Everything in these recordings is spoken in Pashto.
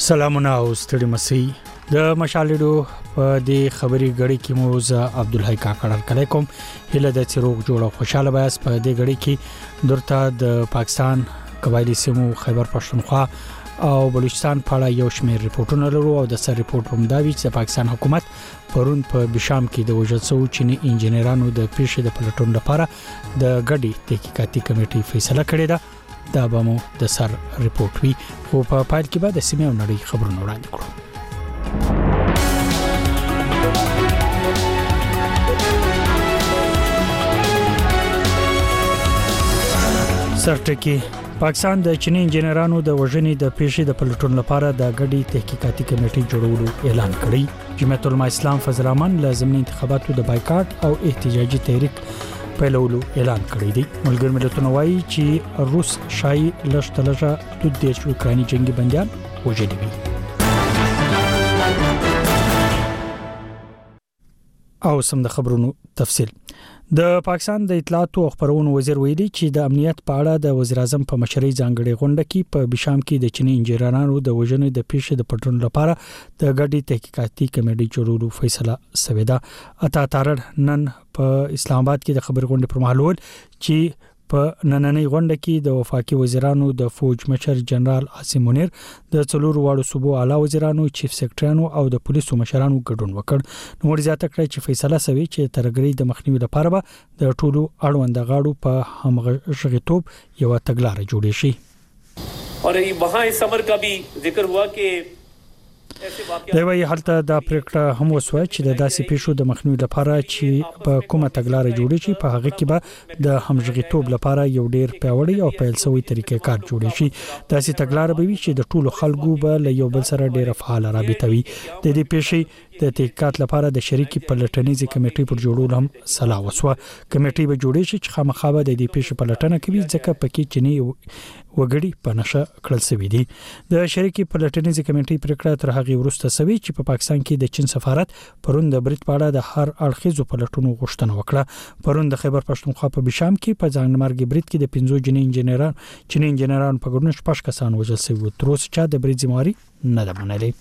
سلامونه او ستړي مسي د مشالډو په دې خبري غړي کې مو ز عبدالحی کاکړ کله کوم هله د چروغ جوړه خوشاله بیاس په دې غړي کې درته د پاکستان قبایلی سیمو خیبر پښتونخوا او بلوچستان په اړه یو شمېر ریپورتونه لرو او د سر ریپورت هم دا وی چې پاکستان حکومت پرون په بشام کې د وژل شوو چینی انجنیرانو د پیښې د پلټون لپاره د غړي تحقیقاتي کمیټې فیصله کړې ده. دا به مو د سر ریپورت وی او په پایل کې به د سیمې او نړۍ خبرونه وړاندې کړو. سرټکی پاکستان د چینی انجنیرانو د وژنې د پیښې د پلټون لپاره د غړي تحقیقاتي کمیټې جوړولو اعلان کړی. جمعیت العلماء اسلام فضل الرحمن لازمي انتخاباتو د بایکاټ او احتجاجي تحریک پیلولو اعلان کړی دی. ملګر ملتونه وایي چې روس شای لشتلجه د دیش اوکراني جنگي بنديان وژلي وي. او سم د خبرونو تفصیل. د پاکستان د اطلاعات او خبرونو وزیر ویلي چې د امنیت په اړه د وزیر اعظم په مشرۍ ځانګړي غونډه کې په بشام کې د چینی انجنیرانو د وژنې د پیښې د پټون لپاره د غړي تحقیقاتي کمیټې جوړولو فیصله شوې ده. اته تارړ نن په اسلام آباد کې د خبر غونډې پر مهال ول چې په نننۍ غونډه کې د وفاقي وزیرانو د فوج مشر جنرال عاصم منیر د څلورو واړو صوبو اعلی وزیرانو چیف سیکریټریانو او د پولیسو مشرانو ګډون وکړ. نو ورزياته کړی چې فیصله شوی چې ترګری د مخنیوي لپاره به د ټولو اړوند غاړو په همغږیتوب یو تګلارې جوړې شي. और वहां इस समर का भी जिक्र हुआ कि دا وی حالته د پریکړه هم وسوه چې د داسې پیښو د مخنیوي لپاره چې په کومه تګلارې جوړې شي په هغه کې به د همغږیتوب لپاره یو ډیر پیاوړی او پیلسوي طریقې کار جوړې شي. داسې تګلارې به وي چې د ټولو خلکو به له یو بل سره ډیره فعال رابطه وي. د دې پیښې د تحقیقات لپاره د شریکي پلټنیزي کمیټې پر جوړول هم صلاح وسوه. کمیټې به جوړې شي چې خامخا به د دې پیښې پلټنه کوي ځکه پکې چینی وګړي په نشه کړل شوی دي. د شریکي پلټنیزي کمیټې پریکړه تر هغه وروسته شوی چې په پاکستان کې د چین سفارت پرون د برید په اړه د هر اړخیزو پلټونو غوښتنه وکړه. پرون د خیبر پښتونخوا په بشام کې په ځانمرګي برید کې د 15 چینی انجنیرانو په ګډون 6 کسان وژل شوي. تر اوسه چا د برید ذمہواری نه ده منلې.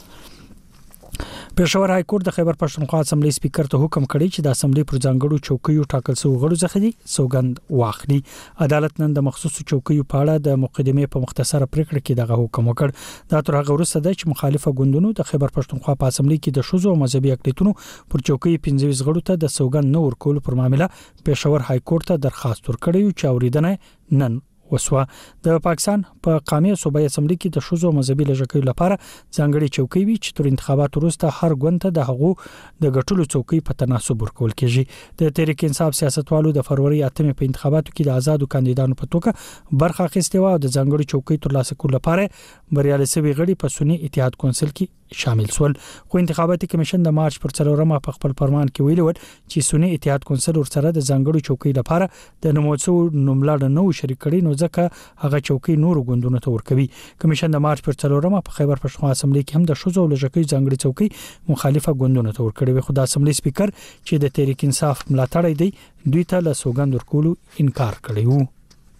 پېښور های کورټ د خیبر پښتونخوا اسمبلی سپیکر ته حکم کړی چې د اسمبلی پر ځانګړو چوکیو ټاکل شوی غړو څخه دي سوګند واخلي. عدالت نن د مخصوصو چوکیو په اړه د مقدمې په مختصره پریکړه کې دغه حکم وکړ. دا تر هغه وروسته د چې مخالفه ګوندونو د خیبر پښتونخوا په اسمبلی کې د شوزو مذهبي اقلیتونو پر چوکۍ 15 غړو ته د سوګند نور کول پر معاملې پېښور های کورټ ته درخواست ورکړی چې اوریدنه نن وسوه. د پاکستان په قومي صوبایي اسمبلی کې د شوزو مذهبي لږکیو لپاره ځانګړي چوکۍ وي چې تر انتخاباتو وروسته هر ګوند ته د هغو د غټلو چوکۍ په تناسب ورکول کیږي. د تحریک انصاف سیاستوالو د فروری 8 په انتخاباتو کې د آزادو کاندیدانو په توګه برخه اخیستې و او د ځانګړي چوکۍ ترلاسه کولو لپاره بریالي شوی غړي په سنی اتحاد کونسل کې شامل شول. خو انتخاباتي کمیشن د مارچ پر 4 په خپل فرمان کې ویلي و چې سنی اتحاد کونسل ورسره د ځانګړي چوکۍ لپاره د نموڅو نوملړ نو شریک کړي نو ځکه هغه چوکۍ نور غوندونو ته ورکوي. کمیشن د مارچ پر 4 په خیبر پښتونخوا اسمبلی کې هم د شوزو لږکیو ځانګړي چوکۍ مخالفه غوندونو ته ورکړي. خو د اسمبلی سپیکر چې د تحریک انصاف ملاتړی دی دوی ته له سوګند ورکولو انکار کړی وو.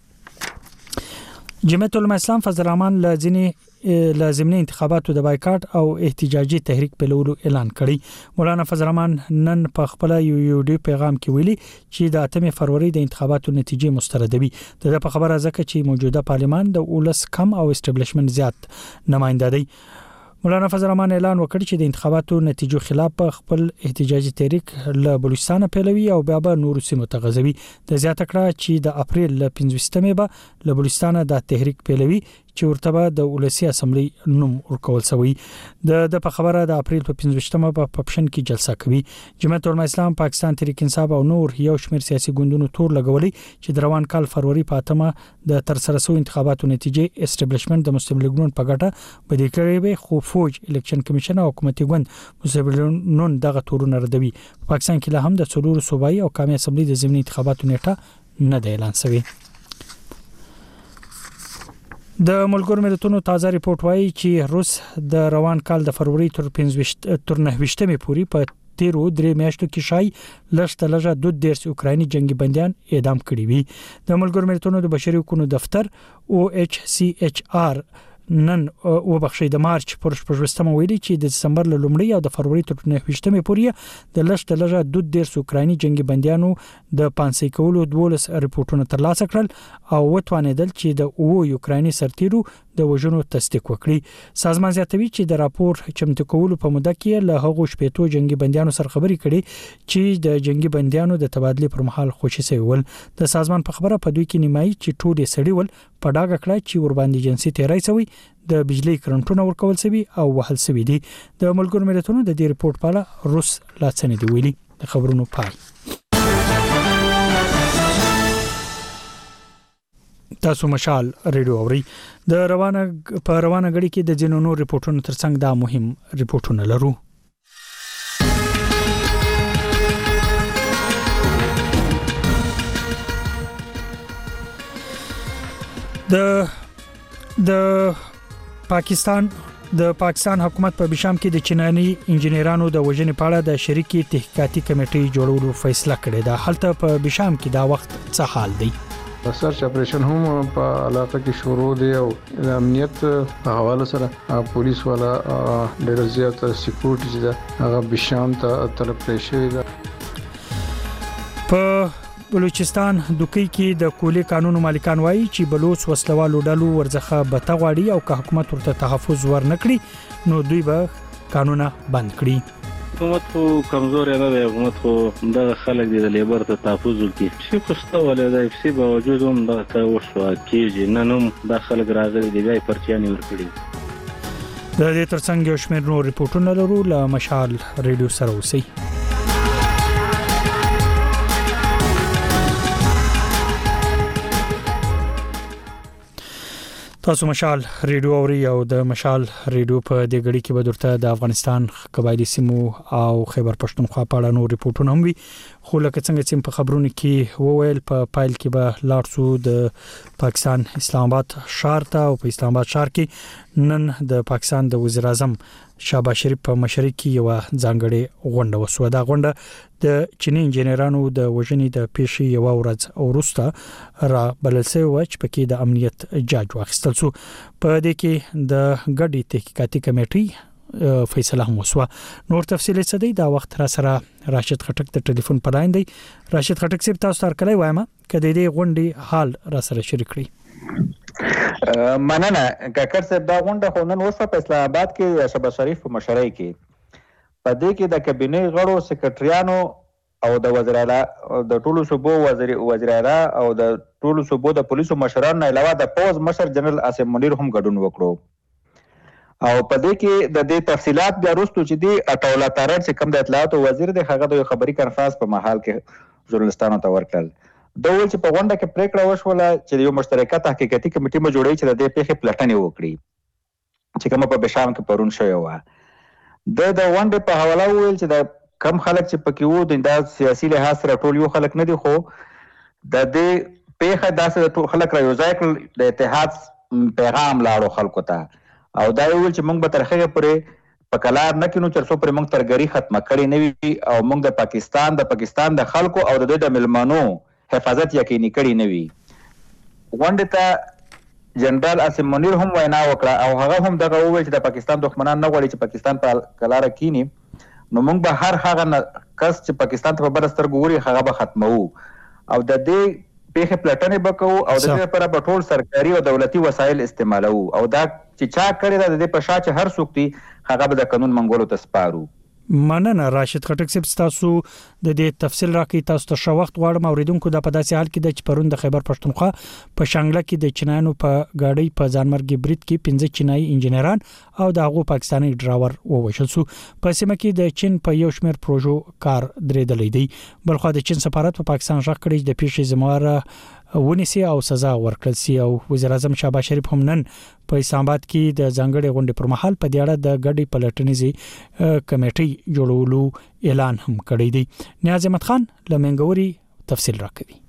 جمعیت العلماء اسلام فضل الرحمن لازمي انتخاباتو د بایکاټ او احتجاجي تحریک پیلولو اعلان کړی. مولانا فضل الرحمن نن په خپل یو پیغام کې ویلي چې د 8 فروری د انتخاباتو نتیجې مستردوي. د په خبره ځکه چې موجوده پارلمان د اولس کم او اسټابلیشمنت زیات نمائنده دی. مولانا فضل الرحمن اعلان وکړ چې د انتخاباتو نتیجو خلاف خپل احتجاجي تحریک له بلوچستان پیلوي او بیا به نور سیمو ته غځوي. د زیاته کړه چې د اپریل ل 15 به له بلوچستان د تحریک پیلوي چې ورته به د ولسی اسمبلی نوم ورکول شوی. د په خبره د اپریل په 15 په پپشن کې جلسه کوي. جمعیت العلماء اسلام پاکستان تحریک انصاف او نور یو شمېر سیاسي ګوندونو تور لګولي چې د روان کال فروری په 8 د تر سره شوی انتخاباتو نتیجې اسټابلیشمنت د مسلم لیګ په ګټه بدې کړې وي. خو فوج الیکشن کمیشن او حکومتي ګوند مسلم دغه تورونه ردوي. پاکستان کې له هم د څلورو صوبایي او قومي اسمبلی د ضمني انتخاباتو نیټه نه دی اعلان شوی. د ملګرو ملتونو تازه ریپورت وایي چې روس د روان کال د فروری تر 19 پورې په 13 میاشتو کې شای لږ 2 اوکراني جنگي بنديان اعدام کړي وي. د ملګرو ملتونو د بشري حقوقو دفتر OHCHR نن وبخښي د مارچ پر 15مه ویلي چې د دسمبر له لومړۍ او د فروری تر 29مه پورې د لږ د 2 اوکرایني جنگي بنديانو د پانسي کولو 12 رپورټونه ترلاسه کړل او وتوانیدل چې د اوکرایني سرتیرو د وژنو تصدیق وکړي. سازمان زیاتوي چې د راپور چمتو کولو په موده کې له هغو شپېتو جنگي بنديانو سره خبرې کړي چې د جنگي بنديانو د تبادله پر مهال خوشي شوی ول. د سازمان په خبره په دوی کې نیمایي چې ټول سړي ول په ډاګه کړه چې ور باندې جنسي تیرای شوی د بجلی کرنټونه ورکول شوی او وهل شوی دي. د ملګرو ملتونو د دې ریپورت په اړه روس لاڅنې دی ویلي. د خبرونو پای. تاسو مشال ریډیو اوري. د روانه غړي کې د جنونو ریپورتونو ترڅنګ دا مهم ریپورتونه لرو. د پاکستان حکومت په بشام کې د چینایي انجنیرانو د وژنې په اړه د شریکي تحقیقاتي کمیټې جوړولو فیصله کړې ده. هلته په بشام کې دا وخت څه حال دی؟ سرچ اپریشن هم په علاقه کې شروع دی او د امنیت په حواله سره پولیس والا ډېر زیات سکیورټي چې هغه بشام ته طلب کړی شوی ده. په بلوچستان دوکۍ کې د کولې قانون مالکان وایي چې بلوچ وسلوالو ډلو ورڅخه بتغواړي او که حکومت ورته تحفظ ورنکړي نو دوی به قانون بند کړي. حکومت خو کمزور نه دی. حکومت خو د خلک د لیبر ته تحفظ ورکړي. شي خوسته ولې د اف سي باوجود هم دا څه وشو کېږي. نن هم د خلک راغلي دی بیا پرچیان ورکړي. د دې ترڅنګ یو شمېر نور ریپورتونه لرو. له مشال ریډیو سره اوسئ. تاسو مشال ریډیو اوري او د مشال ریډیو په دې غړي کې به درته د افغانستان قبایلی سیمو او خیبر پښتونخوا په اړه نور ریپورتونه هم وي. خو لکه څنګه چې په خبرونو کې وویل په پایل کې به لارسو د پاکستان اسلام آباد شهر ته او په اسلام آباد شهر کې نن د پاکستان د وزیر اعظم شهباز شریف په مشرۍ کې یو ځانګړې غونډه وسوه. دا غونډه د چینی انجنیرانو د وژنې د پیښې یو ورځ وروسته را بلل شوی و چې پکې د امنیت جاج واخیستل شو. په دې کې د ګډي تحقیقاتي کمیټې فیصله هم وسوه. نور تفصیل څه دی دا وخت را سره راشد خټک د ټلیفون په لاین دی. راشد خټک صاحب تاسو تر کله وایم کله دې غونډې حال را سره شریک کړئ. مننه کاکر صاحب. دا غونډه خو نن وسوه په اسلام آباد کې شهباز شریف په مشرۍ کې. په دې کې د کابینې غړو سکرټریانو او د وزیر اعلی د ټولو صوبو وزیر اعلی او د ټولو صوبو د پولیسو مشرانو علاوه د پوز مشر جنرال عاصم منیر هم ګډون وکړو. او په دې کې د دې تفصيلات بیا وروسته چې دی اټولا تارړ چې کوم د اطلاعات وزیر د هغه د خبري کانفرنس په محل کې ژورنالستانو ته ورکړل. د ول چې په غونډه کې پریکړه وشوله چې یو مشترکه تحقیقاتي کمیټه مو جوړی چې د دې پیښې پلټنې وکړي چې کومه په بشام کې پرون شوی و. د غونډې په حواله ویل چې د کم خلک چې پکې وو د سیاسي لحاظ سره ټول یو خلک نه دي، خو د دې پیښه داسې ټول خلک را یوځای کړل، د اتحاد پیغام لاړو خلکو ته، او دا ویل چې موږ به تر هغه پورې په کلار نه کینو چې څو پر موږ ترګری ختمه کړي نه وي او موږ د پاکستان د خلکو او د دوی د ملمنو حفاظت یقیني کړي نه وي. غونډې ته جنرال عاصم منیر هم وینا وکړه او هغه هم دغه وویل چې د پاکستان دښمنان نه غواړي چې پاکستان په کلاره کینی، نو موږ به هر هغه کس چې پاکستان ته په بل سترګو ګوري هغه به ختمو او د دې پیښې پلټنې به کوو او د دې لپاره به ټول سرکاري او دولتي وسایل استعمالوو او دا چې چا کړی دا د دې په شا چې هر څوک دی هغه به د قانون منګولو ته سپارو. مننه راشد خټک صاحب، تاسو د دې تفصیل راکړئ. تاسو ته شو وخت غواړم اوریدونکو د په داسې حال کې د چپرون د خیبر پښتونخوا په شانګله کې د چینایانو په گاډي په ځانمرګي برید کې 15 چینایي انجنیران او د هغو پاکستاني ډرایور ووژل شو. په سیمه کې د چین په یو شمېر پروژو کار درېدلې دی. بلخو د چین سفارت په پاکستان ژغ کړی د پیښې ذمہوار ونیسي او سزا ورکړل سي. او وزیر اعظم شهباز شریف هم نن په اسلام آباد کې د ځانګړي غونډې پر مهال په دې اړه د ګډي پلټنیزي کمیټې جوړولو اعلان هم کړی دی. نیاز احمد خان لمنګوري تفصیل راکوي.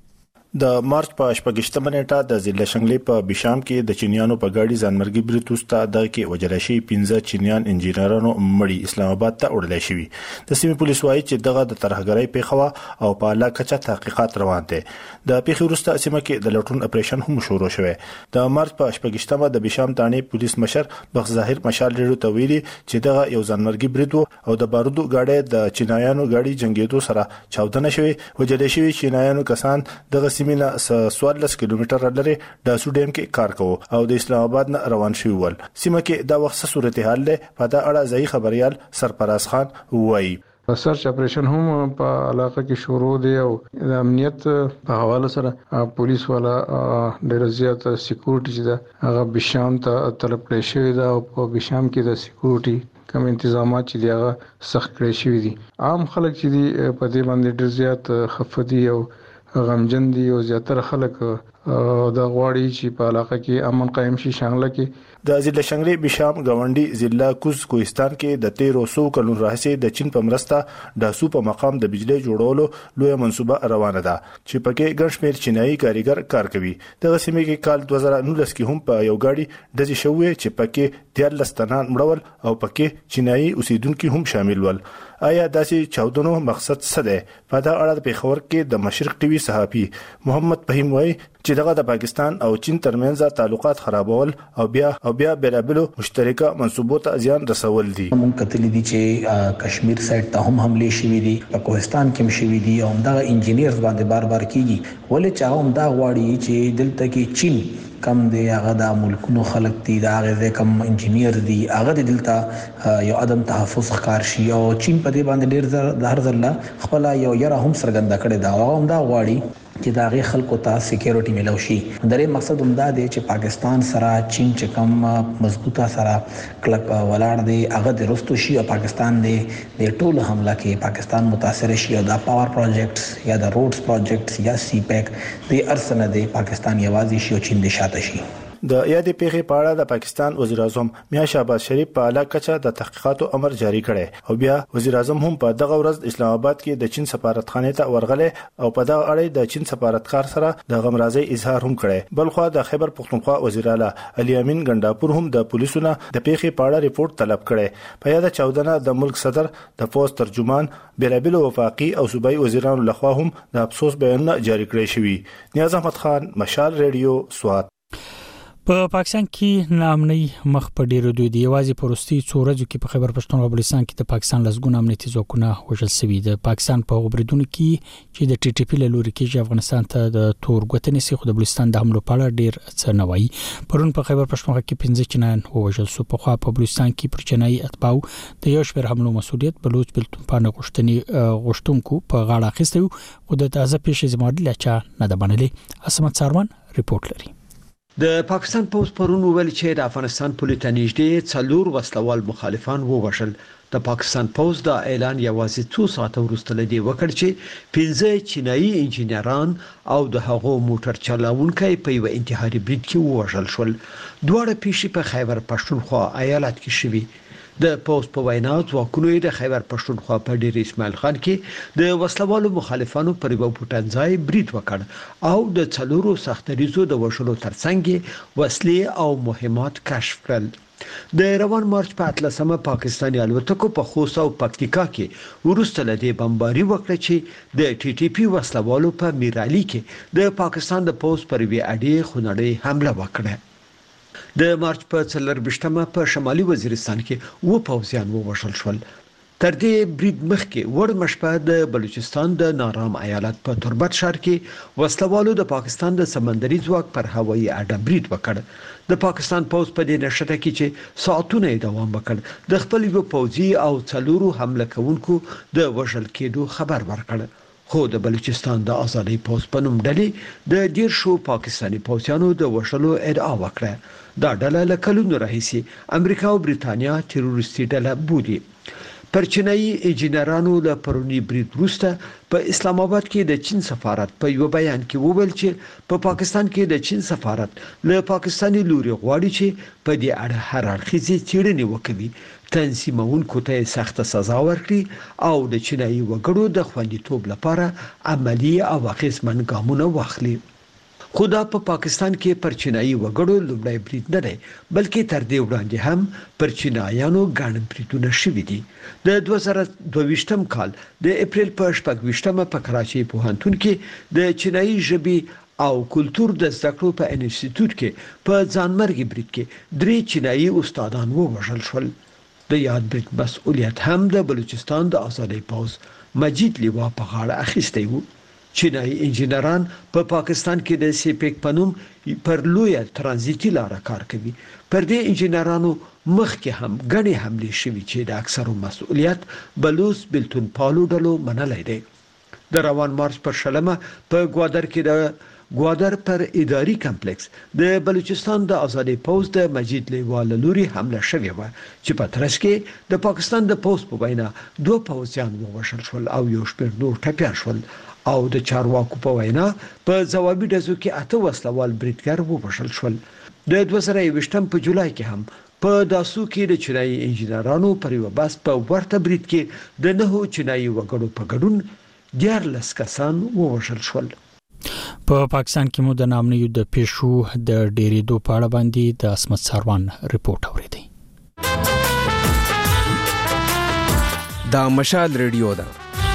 د مارچ په 28 نیټه د ضلع شنګلې په بشام کې د چینیانو په گاډي ځانمرګي برید وسته د کې وجل شي 15 چینیان انجینرانو مړي اسلام آباد ته وړل شي. د سیمې پولیس وايي چې دغه د ترهګرۍ پیښه او په اعلی کچه تحقیقات روان دي. د پیښې وروسته سیمه کې د لټون اپریشن هم شروع شوی. د مارچ په 28 د بشام تانې پولیس مشر بخ ظاهر مشال ډیرو ته ویلي چې دغه یو ځانمرګي برید او د بارودو گاډي د چینایانو گاډي جنگیدو سره چاودنه شوی. وجل شي چینایانو کسان دغه سیمه 14 کیلومتر لري د سوډیم کې کار کوي او د اسلام آباد نه روان شوی ول. سیمه کې د وخت صورتحال له په دا اړه ځای خبريال سرپراز خان وایي سرچ اپریشن هم په علاقه کې شروع دی او د امنیت په حواله سره پولیس والا ډېر زیات سکیورټي ده هغه بشام ته طلب کړی شوی دا او په بشام کې د سکیورټي کوم تنظیمات چې دیغه سخت کړی شوی دي. عام خلک چې دی په دې باندې ډېر زیات خفدي او غمجن دي او زیاتره خلک د غواړي چې په علاقه کې امن قائم شي. شانګله کې د ضلع شنګلې بشام گاونډي ضلع کوز کوهستان کې د 1300 کلون راهیسې د چین په مرسته د سو په مقام د بجلی جوړولو لوی منصوبه روانه ده چې پکې ګڼ شمېر چینایي کاریګر کار کوي. دغه سیمه کې کال 2019 کې هم په یو گاډي د شوې چې پکې 13 تنان مړول او پکې چینایي اوسیدونکو هم شامل ول. آیا داسې چاودنو مقصد څه دی؟ په دا اړه په خبر کې د مشرق ټي وي صحافي محمد فهیم وایي چې دغه د پاکستان او چین ترمنځ تعلقات خرابول او بیا بیلابلو مشترکه منصوبو ته زیان رسول دي. موږ کتلې دي چې کشمیر سایډ ته هم حمله شوې دي، په کوهستان کې هم شوې دي او دغه انجینیرز باندې بار کیږي. ولې چې هم دا غواړي چې دلته کې چین کم دی هغه د ملکونو خلک دي دا هغه کم انجینیر دي هغه دلته یو عدم تحفظ ښکار شي او چین په دې باندې ډېر د هر ځله خپل یو یره هم سرګنده کړي دا او هم دا غواړي چې دا غي خلکو ته سکیورټي ملو شي. درې مقصد هم دا دی چې پاکستان سره چین چې کم مضبوطه سره کلک ولاړ دی هغه د رستو شي او پاکستان دی د ټول حمله کې پاکستان متاثر شي او دا پاور پروجیکټس یا د روډز پروجیکټس یا سی پیک د ارسنه دی پاکستان یوازې شي او چین د شاته شي. د یادې پیښې په اړه د پاکستان وزیر اعظم میا شهباز شریف په اعلی کچه د تحقیقاتو امر جاری کړي او بیا وزیر اعظم هم په دغه ورځ اسلام آباد کې د چین سفارتخانه ته ورغله او په دغه اړه د چین سفارتکار سره د غمرازي اظهار هم کړي. بلخو د خیبر پختونخوا وزیر اعلی علي امین ګنداپور هم د پولیسونو د پیښې په اړه ریپورت طلب کړي. په یاد چاودنه د ملک صدر د فوز ترجمان بیلابل وفاقي او صوبایي وزیرانو لخوا هم د افسوس بیانونه جاری کړی شوی. نیاز احمد خان مشال ریډیو سوات. په پاکستان کې نامنۍ مخ په ډیرو دوی دی. یوازې پروستي څورځو کې په خیبر پښتونخوا او بلوچستان کې د پاکستان لسګونه امنیتي ځواکونه وژل شوي. د پاکستان په غبرګون کې چې د ټي ټي پی له لوري کې افغانستان ته د تور غوتنې سي خو د بلوچستان د حملو په اړه ډیر څه نه وایي. پرون په خیبر پښتونخوا کې 15 چینایان وژل شو. په خوا په بلوچستان کې پر چینایي اتباو د یو شمېر حملو مسؤلیت بلوچ بلتون غوښتونکو په غاړه اخیسته او د تازه پیښې زموږ لچا نه د باندې. اسمت سارمان ریپورت لري. د پاکستان پوز پرون ویل چې د افغانستان پولیټ نږدې څلور وسلوال مخالفان ووژل. د پاکستان پوز دا اعلان یوازې 2 ساعته وروسته لدی وکړ چې 15 چینایي انجینران او د هغو موټر چلاونکي په یو انتحاري برید کې ووژل شول. دواړه پیښې په خیبر پښتونخوا ایالت کې شوې. د پوز په وینا ځواکونو د خیبر پښتونخوا په ډیر اسماعیل خان کې د وسلوالو مخالفانو پر یو پټنځای برید وکړ او د څلورو سختریزو د وشلو ترڅنګ وسلې او مهمات کشف کړل. د روان مارچ په 18 پاکستاني الوتکو په خوست او پکتیکا کې ورسته لدی بمباري وکړه چې د ټي ټي پی وسلوالو په میرالي کې د پاکستان د پوز پر وی اډي خونړی حمله وکړه. د مارچ په 24 په شمالي وزیرستان کې و پوځیان ووژل شول. تر دې برید مخکې وړ مشپه د بلوچستان د نارام ایالت په تربت شهر کې وسلوالو د پاکستان د سمندري ځواک پر هوایي اډه برید وکړ. د پاکستان پوز په دې نشته کې چې ساعتونه دوام وکړ د خپل یو پوځي او څلورو حمله کوونکو د وژل کېدو خبر ورکړ. خو د بلوچستان د آزادۍ پوز په نوم ډلې د ډیر شو پاکستاني پوځیانو د وژلو ادعا وکړه. دا ډله له کلونو راهیسې امریکا او بریتانیا تروریستي ډله بولي. پر چینایي انجینرانو له پرونی برید وروسته په اسلام آباد کې د چین سفارت په یو بیان کې وویل چې په پاکستان کې د چین سفارت له پاکستاني لوري غواړي چې په دې اړه هر اړخیزې څېړنې وکړي، تنظیمونکو ته سخت سزا ورکړي او د چینایي وګړو د خوندیتوب لپاره عملی او اغیزمن ګامونه واخلي. خدا په پاکستان کې پر چینایي وګړو لومړی برید نه دی، بلکې تر دې وړاندې هم پر چینایانو ګڼ بریدونه شوي دي. د 2022م کال د اپریل په 28مه په کراچۍ پوهنتون کې د چینایي ژبې او کلتور د زده کړو په انسټیټیوټ کې په ځانمرګي برید کې 3 چینایي استادان ووژل شول. د یاد برید مسؤلیت هم د بلوچستان د آزادۍ پوځ مجید لیوا په غاړه اخیستی و. چینایي انجینران په پاکستان کې د سیپیک پنوم پر لویه ترانزیتي لار کار کوي. پر دې انجینرانو مخکې هم غني حملې شوي چې د اکثرو مسؤلیت بلوچ بلتون پالو ډلو منلای دی. د روان مارچ پر شلمه په ګوادر کې د ګوادر پر اداري کمپلیکس د بلوچستان د آزادۍ پوځ د مجید لیوا له لوري حمله شوې و چې په ترڅ کې د پاکستان د پوځ په وینا 2 پوځیان ووژل شول او یو شمېر نور ټپیان شول او د چارواکو په وینا په ځوابي ډزو کې 8 وسلوال بریدګر ووژل شول. د 2021م په جولای کې هم په داسو کې د چینایي انجینرانو پر یو بس په ورته برید کې د 9 چینایي وګړو په ګډون 14 کسان ووژل شول. په پاکستان کې مو د نامنیو د پیښو د ډېرېدو په اړه باندې د اسمت ساروان ریپورت اوریدي. دا مشال ریډیو ده.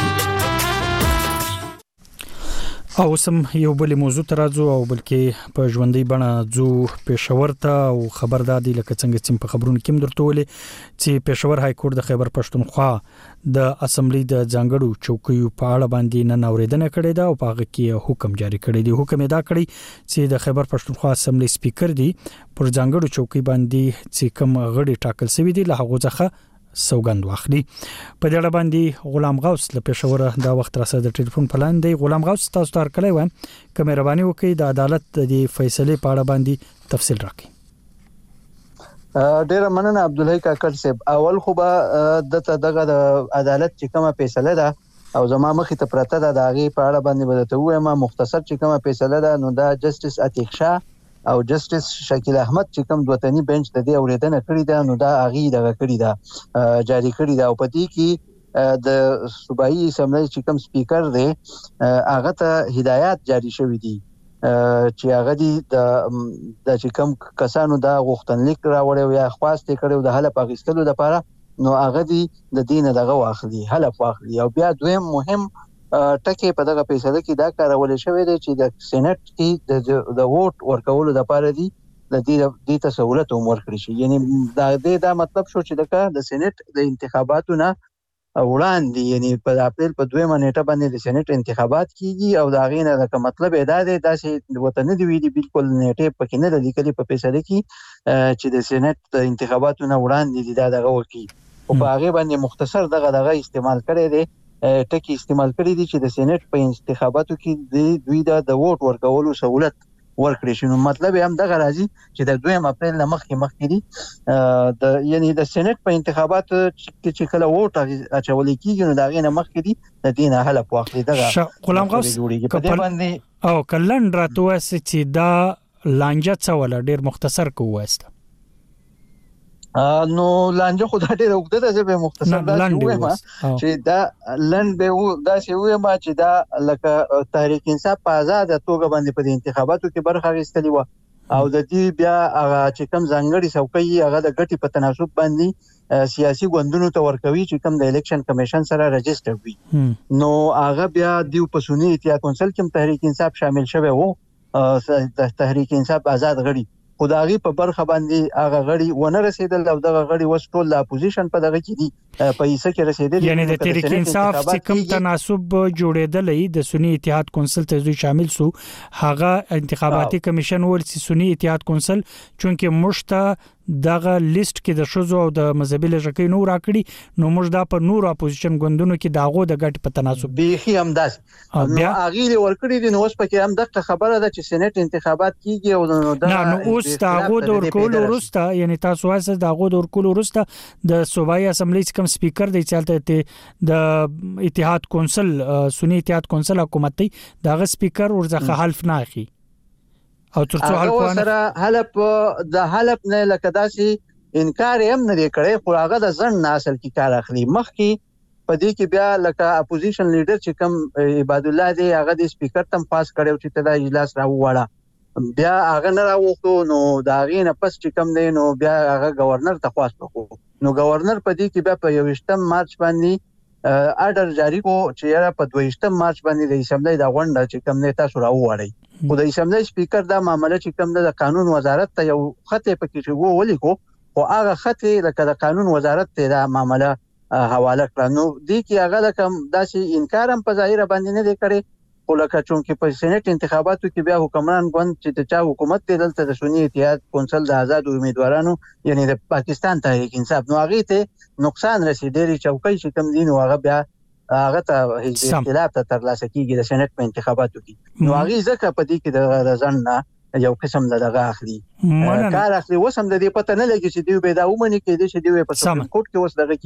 او سم یو بل موضوع ترازو او بلکې په ژوندۍ بڼه ځو پېښور ته او خبرداري لکه څنګه چې په خبرونو کې درته ولې چې پېښور های کورټ د خیبر پښتونخوا د اسمبلی د ځانګړو چوکیو په اړه باندې نن اوریدنه کړې ده او په هغه کې حکم جاری کړی دی. حکم ادا کړی چې د خیبر پښتونخوا اسمبلی سپیکر دی پر ځانګړو چوکۍ باندې چې کوم غړي ټاکل شوی دي له هغه څخه سوګند واخلي. په دې اړه باندې غلام غوث له پېښور دا وخت را سره د ټلیفون پلان دی. غلام غوث تاسو ته کړی و چې مهرباني وکړئ د عدالت د فیصله په اړه باندې تفصیل راکړئ. ډیره مننه عبدالحی کاکړ صاحب. اول خو به دغه د عدالت چې کومه فیصله ده او زما مخې ته پرته ده د هغې په اړه باندې به درته ووایم. مختصر چې کومه فیصله ده نو دا جسټس عتیق شاه او جسټس شکیل احمد چې کوم دوتنی بنچ د دې اوریدنه کړې ده نو دا هغه دغه کړی ده جاری کړی ده او په دې کې د صوبایي اسمبلی چې کوم سپیکر دی هغه ته هدایت جاری شوی دي چې هغه دي د چې کوم کسانو دا غوښتنلیک راوړی یا خواست کړي د حل پاکستانو لپاره نو هغه دي د دین دغه واخلي حل واخلي. او بیا دویم مهم ټکی په دغه فیصله کې دا کارول شوی دی چې د سېنات کې د ووټ ورکولو لپاره دی د دې ته سہولت ورکړي شي. یعنی دا مطلب شو چې د سېنات د انتخاباتو نه وړاندې یعنی په اپریل په 2 نیټه باندې د سېنات انتخابات کیږي او دا غینه د مطلب ادا دی داسې وطن دی ویلي بالکل نیټه پکې نه لیکلي په فیصله کې چې د سېنات د انتخاباتو نه وړاندې دا دغه وکی او په هغه باندې مختصر دغه استعمال کړی دی ټکی استعمال کړی دي چې د سېنات په انتخاباتو کې دوی د ووټ ورکولو سہولت ورکړي شي. نو مطلب هم دغه راځي چې د 2 اپریل نه مخکې دي د یعنی د سېنات په انتخاباتو چې کله ووټ اچول کیږي نو دا غینه مخکې دي د دین حل په وخت دغه غلام غوث او کلن راتوه چې دا لانجه څول ډیر مختصر کووست نو لانجه خو دا ډیره وګړه ده به مختصر دا وایم چې دا لند به دا سی وایم چې دا لکه تحریک انصاف په آزاد توګه باندې په انتخاباتو کې برخه اخیستلی و او د دې بیا هغه چې کوم ځانګړي څوکۍ هغه د ګټي په تناسب باندې سیاسي ګوندونو ته ورکوي چې کوم د الیکشن کمیشن سره رجسټر وي نو هغه بیا دیو په سنی اتحاد کونسل کې تحریک انصاف شامل شوی وو تحریک انصاف آزاد غړي خدایي په برخه باندې هغه غړي ونه رسیدل او دغه غړي وس ټول د اپوزیشن په دغه کې دي پیسې کې رسیدل یعنی د تحریک انصاف چې کوم تناسب جوړېدل د سنی اتحاد کونسل ته شامل سو هغه انتخاباتي کمیشن ورسې سنی اتحاد کونسل چونکه مشته دغه لیست کې د شوزو او د مذهبي لږکۍ نور راکړي نو موږ دا په نور اپوزیشن ګوندونو کې داغو د غټ په تناسب بيخي همداس نو اغیلی ورکړي دي نو اوس پکې هم دغه خبره ده چې سېنات انتخابات کیږي او نو اوس داغو د ورکول ورسته یعنی تاسو واسه داغو د ورکول ورسته د صوبایي اسمبلی کوم سپیکر دی چلته د اتحاد کونسل سنی اتحاد کونسل حکومت دی دغه سپیکر ورځخه حلف نه اخی او ترڅو حلف هغه سره حلف د حلف نه لکه داسې انکار هم نه کړي خو هغه د ځن نه اصل کې کار اخلي مخکي پدې کې بیا لکه اپوزیشن لیډر چې کوم عباد الله دی هغه د سپیکر تم پاس کړو چې ته د اجلاس راوړه بیا هغه نه راوخته نو دا غینه پس چې کم دی نو بیا هغه گورنر ته خواست وکړو نو گورنر پدې کې بیا په 21 مارچ باندې آرډر جاری کو چې یاره په 22 مارچ باندې د اسمبلی د غونډه چې کم نه تاسو راوړی خو د اسمبلی سپیکر دا معاملې چې کم د قانون وزارت ته یو خط پکې چې ولیکو او هغه خط لکه د قانون وزارت ته دا معاملې حواله کړه نو دې کې هغه کوم داسې انکار هم په ظاهر باندې نه دی کړی خو لکه چونکې په سېنات انتخاباتو کې بیا حکمران ګوند چې د چا حکومت دی دلته د سنی اتحاد کونسل د آزاد امیدوارانو یعنی د پاکستان تحریک انصاف نو هغه ته نقصان رسیدي ډېری چوکۍ چې کم دي نو هغه بیا هغه ته حزب اختلاف ته ترلاسه کیږي د سېنات په انتخاباتو کې نو هغه ځکه په دې کې د ځن نه یو قسم دغه اخلي کار اخلي وسم د دې پته نه لګي چې دی به دا ومني کې دي چې دی په سپریم کورټ کې وس دغه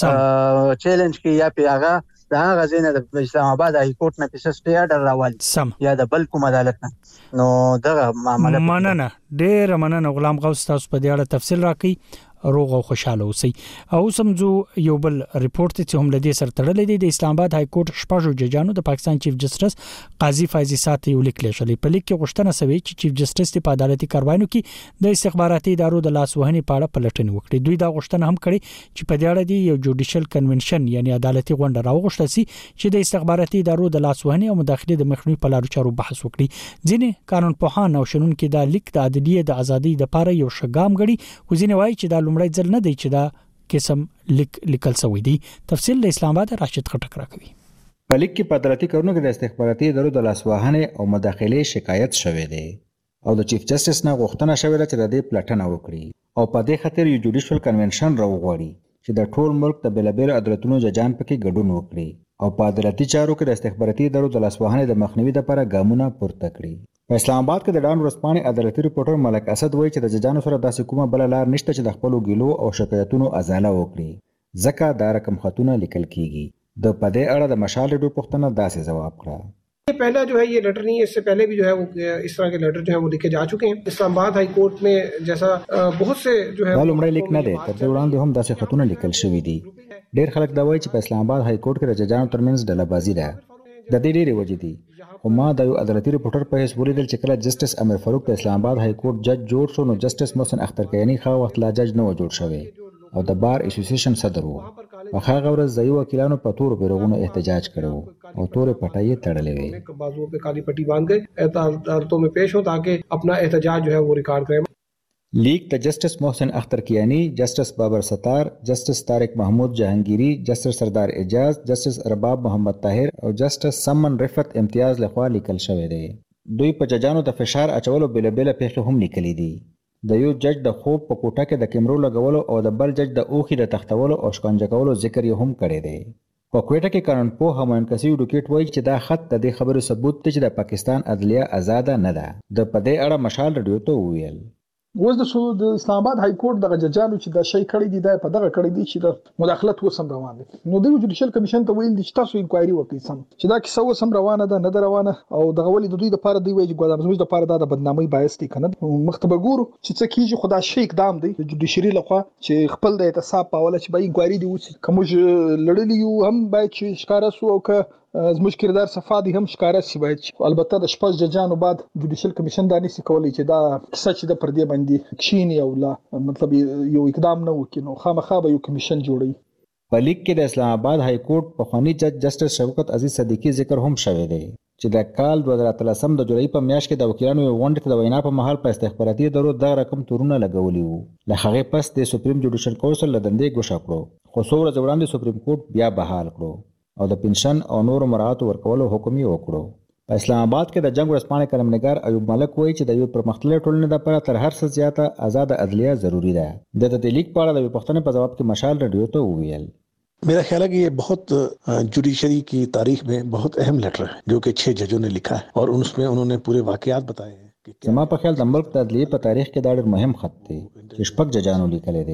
کې چیلنج کې یا په هغه دا غزینه د اسلام آباد های کورټ نه پیسه سټی آرډر راوړل یا د بل کوم عدالت نه نو دغه معاملې مننه ډېر مننه غلام غوث تاسو په دې اړه تفصیل راکړئ روغ او خوشاله اوسئ او سمجو یو بل ریپورت چې هم لدی سره تړلې دی د اسلام آباد های کورټ شپږو ججانو د پاکستان چیف جسټس قاضي فایزي ساتي یو لیک لېږلی په لیک کې غوښتنه شوې چې چیف جسټس په عدالتي کاروایانو کې د استخباراتي ادارو د لاسوهنې په اړه پلټنه وکړي دوی دا غوښتنه هم کړې چې په دې اړه دی یو جوډیشل کنونشن یعنی عدالتي غونډه راوغوښتل شي چې د استخباراتي ادارو د لاسوهنې او مداخلې د مخنیوي په لارو چارو بحث وکړي ځینې قانون پوهان او شنونکو دا لیک د عدلیه د ازادۍ لپاره یو شګام غړي خو ځینې وایي چې دا لومړی ځل نه دی چې دا قسم لیکل شوی دی تفصیل له اسلام آباد راشد خټک راکوي په لیک کې په عدالتي کارونو کې د استخباراتي ادارو د لاسوهنې او مداخلې شکایت شوی دی او د چیف جسټس نه غوښتنه شوې ده چې د دې پلټنه وکړي او په دې خاطر یو جوډیشل کنونشن راوغواړي چې د ټول ملک د بیلابیل عدالتونو ججان پکې ګډون وکړي او په عدالتي چارو کې د استخباراتي ادارو د لاسوهنې د مخنیوي لپاره ګامونه پورته کړي په اسلام آباد کې د ډان ورځپاڼې عدالتي ریپورټر ملک اسد وایي چې د ججانو سره داسې کومه بل لار نشته چې د خپل ګیلو او شکایتونو ازاله وکړي ځکه دا رقم خطونه لیکل کیږي د پدې اړه د مشال ریډیو پښتنه داسې جواب کړه पहला जो है ये लेटर नहीं है इससे पहले भी जो है वो इस तरह के लेटर जो है वो लिखे जा चुके हैं इस्लामाबाद हाई कोर्ट में जैसा बहुत से जो है لومړی لیک نه دی تر دې وړاندې هم داسې خطونه لیکل شوي دي ډېر خلک دا وایي چې په اسلام آباد هاي کورټ کې د ججانو ترمنځ ډلهبازي ده د دې ډېرې وجې دي خو ما د یو عدالتي ریپورټر په حیث ولیدل چې کله جسټس امیر فاروق د اسلام آباد هاي کورټ جج جوړ شو نو جسټس محسن اخترکیانی خو وخت لا جج نه و جوړ شوی او د بار اسوسییشن صدر وو په هغه ورځ ځای وکیلانو په تور بیرغونو احتجاج کړو او تورې پټایي تړلې وې بازوؤं पे काली पट्टी बांध गए अदालतों में पेश हो ताकि अपना एहतजाज जो है वो रिकॉर्ड करें لیک د جسټس محسن اخترکیانی جسټس بابر ستار جسټس طارق محمود جهانگیری جسټس سردار اعجاز جسټس رباب محمد طاهر او جسټس سمن رفعت امتیاز لخوا لیکل شوی دی دوی په ججانو د فشار اچولو بېلابېل پیښې هم لیکلي دي د یو جج د خوب په کوټه کې د کیمرو لګولو او د بل جج د اوخي د تختولو او شکنجه کولو ذکر یې هم کړی دی په کوټه کې قانون پوه همایون کسی ډوکیټ وایي چې دا خط د دې خبرو ثبوت دی چې د پاکستان عدلیه آزاده نه ده د پدې اړه مشال رادیو ته وویل اوس د اسلام آباد هاي کورټ دغه ججانو چې دا شی کړی دی دا په دغه کړی دی چې د مداخلت وسم روان دي نو د جوډیشل کمیشن ته ویل دي چې تاسو انکوایري وکړئ سم چې دا کیسه وسم روانه ده نه ده روانه او دغه ولې د دوی لپاره دی وایي چې ګوډه زموږ لپاره دا د بدنامۍ باعث دی کنه مختبه ګورو چې څه کیږي خدا شي اقدام دی د جوډیشري لخوا چې خپل د احتساب په اوله چې به انکوایري دی وسی کوم لړلی یو هم باید چې ښکارا سو او که زموږ کردار صفادي هم ښکارا سی باید البته د شپږ ججانو بعد جوډیشل کمیشن دا نشي کولای چې دا کیسه چې د پردې باندې کښینی او لا مطلب یو اقدام نه وکړي نو خامخا به یو کمیشن جوړي په لیک کې د اسلام آباد هاي کورټ پخوانی جج جسټس شوکت عزیز صدیقی ذکر هم شوی دی چې د کال 2013 د جولای په میاشت کې د وکیلانو یو غونډه ته د وینا په مهال په استخباراتي ادارو دغه رقم تورونه لګولي وو له هغې پس د سپریم جوډیشل کونسل له دندې ګوښه کړو خو څو ورځې وړاندې سپریم کورټ بیا بحال کړو او د پنشن او نورو مراعاتو ورکولو حکم یې وکړو په اسلام آباد کې د جنگ ورځپاڼې قلمنګار ایوب ملک وایي چې د یو پرمختللې ټولنې لپاره تر هر څه زیاته آزاد عدلیه ضروری ده د دې لیک په اړه د پښتنې په جواب کې مشال رادیو ته وویل मेरा ख्याल है कि ये बहुत जुडिशरी की तारीख में बहुत अहम लेटर है जो कि 6 जजों ने लिखा है और उसमें उन्होंने पूरे वाकयात बताए हैं زما په خیال د ملک د عدلیې په تاریخ کې دا ډېر مهم خط دی چې شپږ ججانو لیکلی دی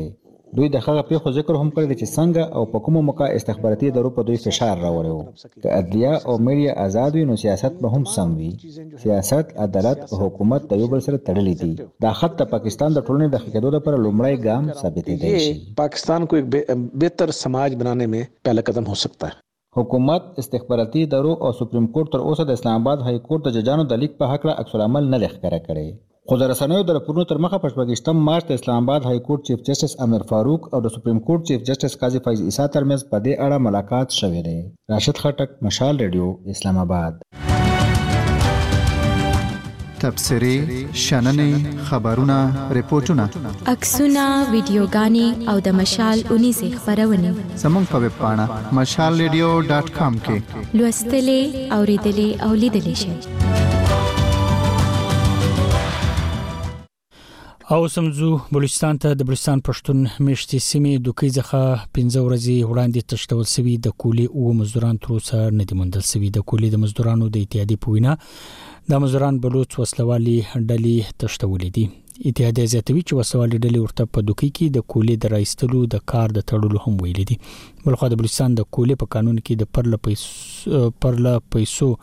دوی د هغه پیښو ذکر هم کړی چې څنګه او په کومو موقع استخباراتي ادارو په دوی فشار راوړی وو. که عدلیه او میډیا آزاد وي نو سیاست به هم سم وي. سیاست، عدالت او حکومت د یو بل سره تړلي دي. دا خط د پاکستان د ټولنې د ښه کېدو لپاره لومړی ګام ثابتېدای شي. पाकिस्तान को एक बेहतर समाज बनाने में पहला कदम हो सकता है. حکومت، استخباراتي ادارو او سپریم کورټ تر اوسه د اسلام آباد های کورټ د ججانو د لیک په حق عکس العمل نه ښکاره کړي. خو د رسنیو د راپورونو تر مخه په 28 مارچ د اسلام آباد های کورټ چیف جسټس امیر فاروق او د سپریم کورټ چیف جسټس قاضي فیض عیسی ترمنځ په دې اړه ملاقات شوی دی. راشد خټک، مشال ریډیو، اسلام آباد. تبصرې، شننې، خبرونه، ریپورتونه، عکسونه، ویډیوګانې او د مشال 19 خبرونه زموږ په ویب پاڼه mashalradio.com کې لوستلې، اوریدلې او لیدلې شئ. او سمزو بلوچستان ته د بلوچستان پښتون میشتي سیمې دوکې ځخه 15 ورځې وړاندې تشتول سوي د کولي او مزدوران تر اوسه نه دي موندل سوي. د کولي د مزدورانو د اتحادیې په وینا د مزدوران بلوچ وسلوالي ډلې تشتولې دي. اتحادیه زیاتوي چې وسلوالي ډلې ورته په دوکې کې د کولي د رایستلو د کار د تړلو هم ویل دي. بلخو د بلوچستان د کولي په قانون کې د پرله پیسو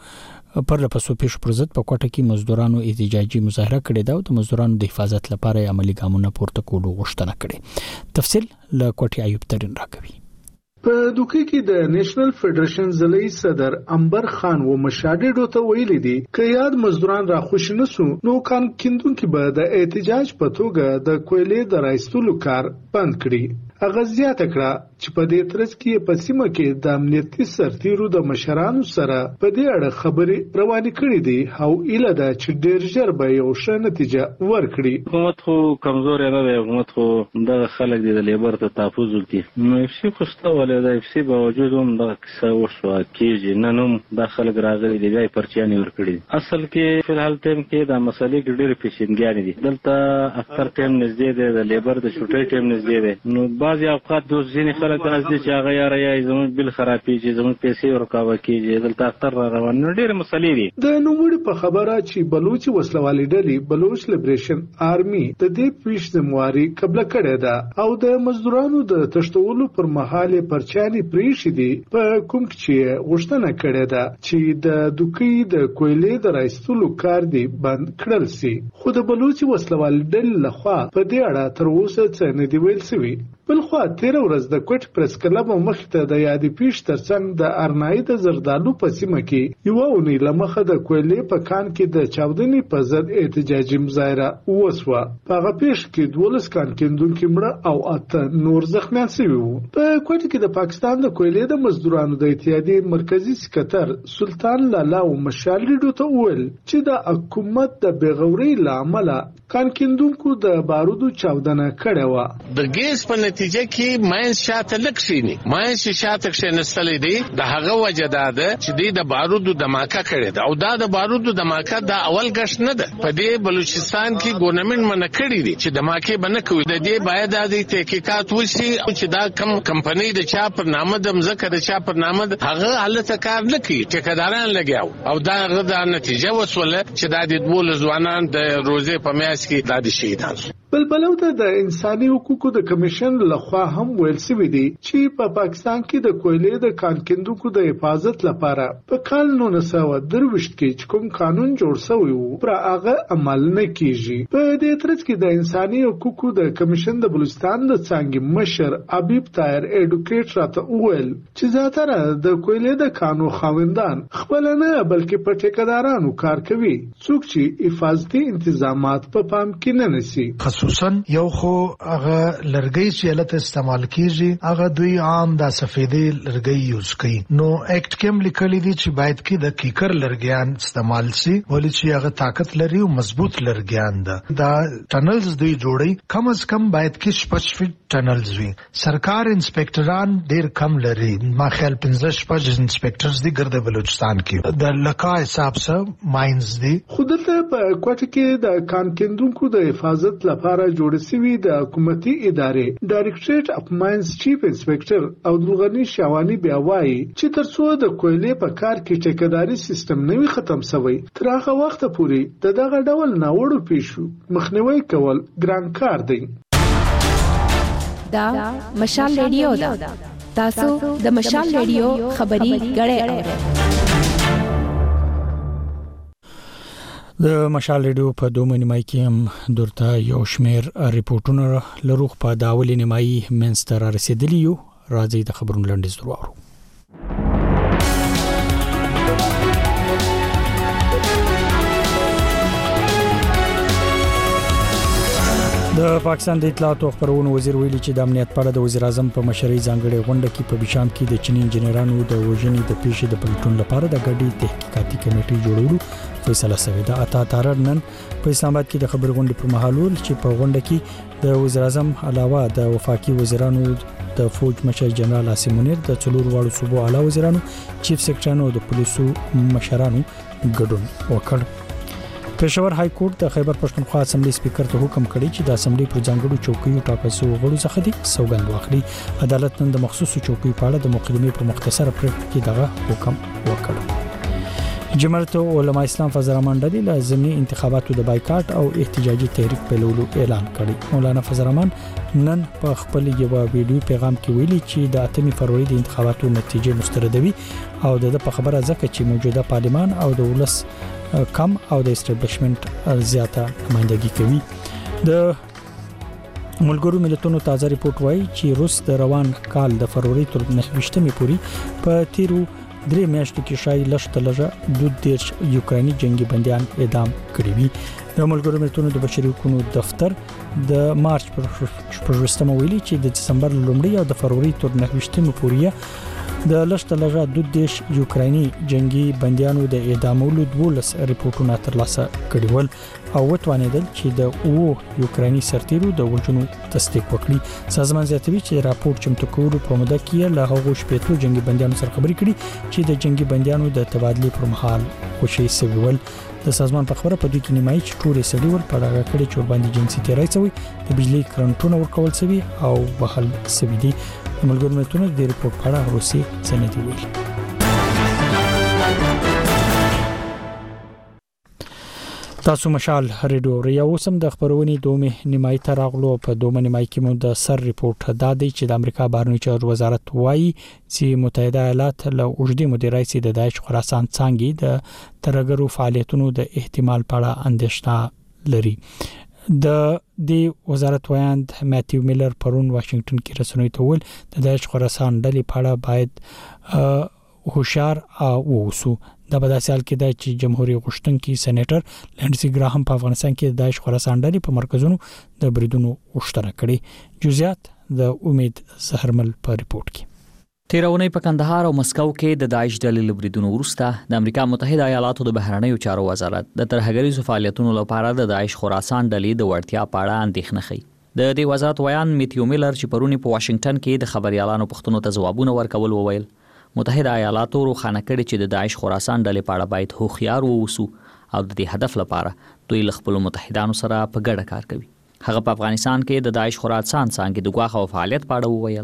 پیښو پر ضد په کوټه کې مزدورانو احتجاجي مظاهره کړې ده او د مزدورانو د حفاظت لپاره عملی ګامونه پورته کولو غوښتنه کړې. تفصیل له کوټي ایوب ترين راکوي. په دوکې کې د نېشنل فدریشن ضلعي صدر انبر خان و مشاهده ته ویلي دي چې یاد مزدوران را خوش نسو نو کان کیندونکو به د احتجاج په توګه د کویلې د رایستلو کار بند کړي. هغه زیاته کړه چې په دې ترڅ کې په سیمه کې د امنیتي سرتیرو د مشرانو سره په دې اړه خبرې روانې کړې دي او اله دا چې ډېر ژر به یو ښه نتیجه ورکړي. حکومت خو کمزور نه دی، حکومت خو د خلک د لیبر ته تحفظ ولتي نو افسي خوسته ولې د افسي باوجود هم د کیسه وشو کېږي نن هم د خلک راغلي دی بیا پرچیانې ورکړي. اصل کې په حال ټیم کې د مسلې ډېر پیچیدګي دي. دلته اختر ټیم نږدې دی، د لیبر د شوټي ټیم نږدې دی. نو بعضی اوقات د ځینې خلک راځي چې هغه یې زموږ بل خرابېږي، زموږ پیسې ورکاوه کېږي، دلته اختر را روان نو ډېرې مسلې دي. د نوموړي په خبره چې بلوچ وسلوالي ډلې بلوچ لیبریشن آرمي د دې پیښ ذمہواري قبل کړې ده او د مزدورانو د تشتولو پر مهال پرچاني پریښې دي په کوم چې غوښتنه کړې ده چې د دوکې د کویلې د رایستلو کار دی بند کړل سي. خو د بلوچ وسلوالي ډلې لخوا په دې اړه تر اوسه څه نه دی ویل سوي. بلخوا 13 ورځ د کوټ پریس کلب مخ ته د یادې پیښ ترڅنګ د ارنای د زردالو په سیمه کې یو اونۍ لمخه د کویلې په کان کې د چاودنې په ضد احتجاجي مظاهره وسوه. په هغه پیښ کې 12 کان کیندونکو مړه او 8 نور زخمیان شوي وو. په کوټ کې د پاکستان د کویلې د مزدورانو د اتحادیې مرکزی سکتر سلطان لالا او مشال ریډو ته وویل چې د حکومت د بغوري لامل کان کیندونکو د بارودو چاودنه کړې و. د ګیس په نتیجه کې ماینس شاته لکشيني ماینس شاته کښنستلې دي. د هغه وجه ده چې د بارودو دماکه کړې ده او دا د بارودو دماکه د اول غش نه ده. په دې بلوچستان کې ګورنمنت منع کړی دي چې دماکه بنه کوي. د دې باید د تحقیقات وشي چې دا کم کمپنی د چا پر نامه د مزکه د چا پر نامه هغه حالت کار لکې ټیکداران لګیاو او دا غدا نتیجه وسوله چې د دول ځوانان د روزه په میاس کې د شهیدان. بلبلو ته د انساني حقوقو د کمیشن لخوا هم ویل شوی دی چې په پاکستان کې د کویلې د کان کیندونکو د حفاظت لپاره په کال 1923 کې کوم قانون جوړ شوی وو پر هغه عمل نه کیږي. په دې ترڅ کې د انساني حقوقو د کمیشن د بلوچستان د څنګه مشر حبیب طاهر اډوکیټ راته ویل چې زیاتره د کویلې د کانو خاوندان خپل نه بلکې په ټیکدارانو کار کوي څوک چې حفاظتي انتظامات په پام کې نه نسی. خصوصا یو خو هغه لرګي چې الته استعمال کیږي هغه دوی عام د سفیدې لرګي یوز کوي. نو اکټ کې لیکلي دي چې باید کې د کیکر لرګیان استعمال شي ولې چې هغه طاقت لري او مضبوط لرګیان ده. دا ټنلز دوی جوړي کم از کم باید کې 5 فټ ټنلز وي. سرکار انسپکټران ډیر کم لري. ما خیال 15 انسپکټرز دي ګرد بلوچستان کې د لکا حساب سره ماینز دي. خودته په کوټه کې د کان کیندونکو د حفاظت لپاره جوړ شوی د حکومتي ادارې ډایریکټریټ اف ماینز چیف انسپکټر او دلغنی شاوانی بیا وایي چې ترڅو د کویلې په کار کې ټیکداري سیستم نوي ختم شوی تر هغه وخت پورې دغه ډول ناوړو پیښو مخنیوي کول ګران کار دی. دا مشال ریډیو دا تاسو د مشال ریډیو خبري غړې اورئ. د مشال ریډیو په دوه نیمای کې هم درته یو شمیر ریپورتونه لروخ په داولي نیمای منستر رسیدلی یو. راځي د خبرونو لنډیز درواورو. د پاکستان د اطلاعات او خبرونو وزیر ویلي چې د امنیت په اړه د وزیر اعظم په مشرۍ ځانګړي غونډه کې په بشام کې د چینی انجنیرانو د وژنې د پیښې د پلټون لپاره د ګډي تحقیقاتي کمیټې جوړولو فیصله شوې ده. اتا تارر نن په اسلام آباد کې د خبر غونډې پر مهال چې په غونډه کې د وزیر اعظم علاوه د وفاقي وزیرانو د فوج مشر جنرال عاصم منیر د څلور واړو صوبو اعلی وزیرانو چیف سیکریټریانو او د پولیسو مشرانو ګډون وکړ. پېښور های کورټ د خیبر پښتونخوا اسمبلی سپیکر ته حکم کړی چې د اسمبلی پر ځانګړو چوکیو ټاکل شوی غړو څخه دي سوګند واخلي. عدالت نن د مخصوصو چوکیو په اړه د مقدمې په مختصره پریکړه کې دغه حکم وکړ. جمعیت علماء اسلام فضل الرحمن ډلې له ضمني انتخاباتو د بایکاټ او احتجاجي تحریک پیلولو اعلان کړی. مولانا فضل الرحمن نن په خپل یو ویډیو پیغام کې ویلي چې د 8 فروری د انتخاباتو نتیجې مستردوي او د په خبره ځکه چې موجوده پارلمان او د ولس کم او د اسټابلیشمنت زیاته نمائندګي کوي. د ملګرو ملتونو تازه ریپورت وایي چې روس د روان کال د فروری تر 29مې پورې په تیرو 3 میاشتو کې شای لږ 12 یوکراني جنگي بنديان اعدام کړي وي. د ملګرو ملتونو د بشري حقوقو دفتر د مارچ پر 18 ویلي چې د دسمبر لومړۍ او د فروری تر 29مې پورې د لږ 12 یوکراني جنگي بنديانو د اعدامولو 12 ریپورتونه ترلاسه کړي ول او وتوانیدل چې د یوکراني سرتیرو د وژنو تصدیق وکړي. سازمان زیاتوي چې راپور چمتو کولو په موده کې له هغو شپېتو جنگي بنديانو سره خبرې کړي چې د جنگي بنديانو د تبادله پر مهال خوشي سوي ول. د سازمان په خبره په دې کې نیمایي چې ټول سړي ور پړاګه کړي چې باندې جنسي تیرای شوی د بجلی کرنټونه ورکول شوی او بحال شوی دي. ملګرو ملتونو د ریپورت په اړه روسي سندې ویلي. تاسو مشال ریډیو ریا اوسم د خبرونې دومه نیمای تراغلو په دومه نیمای کې مو د سر ریپورت دا دی چې د امریکا بهرنیو چارو وزارت وایي چې متحده ایالات له اوږدې مودې راځي د داعش خراسان څنګه د ترګرو فعالیتونو د احتمال په اړه اندېښنه لري. د وزارت وایند ماتیو میلر پرون واشنگټن کې رسنیو ته ویل د داعش خراسان ډلې په اړه باید هوشیار اوسو. د بداسال کې د جمهوریت غشتونکي سېنیټر لینډسي ګراهم په افغانستان کې د داعش خراسان ډلې په مرکزونو د بریدونو غشتنه کړي. جزئیات د امید زهرمل په ریپورت کې. تیرونی په کندهار او مسکو کې د داعش ډلې لبریدونو وروسته د امریکا متحده ایالاتو د بهرنیو چارو وزارت د ترهګریزو فعالیتونو لپاره د داعش خراسان ډلې د وړتیا په اړه اندېښنه ښيي. د دې وزارت ویان میتیو میلر چې پرونی په واشنگټن کې د خبريالانو پوښتنو ته ځوابونه ورکول وویل متحده ایالاتو روښانه کړي چې د داعش خراسان ډلې په اړه باید هوښیار ووسو او د دې هدف لپاره دوی له خپل متحدانو سره په ګډه کار کوي. هغه په افغانستان کې د داعش خراسان څنګه د غواخو فعالیت په اړه وویل.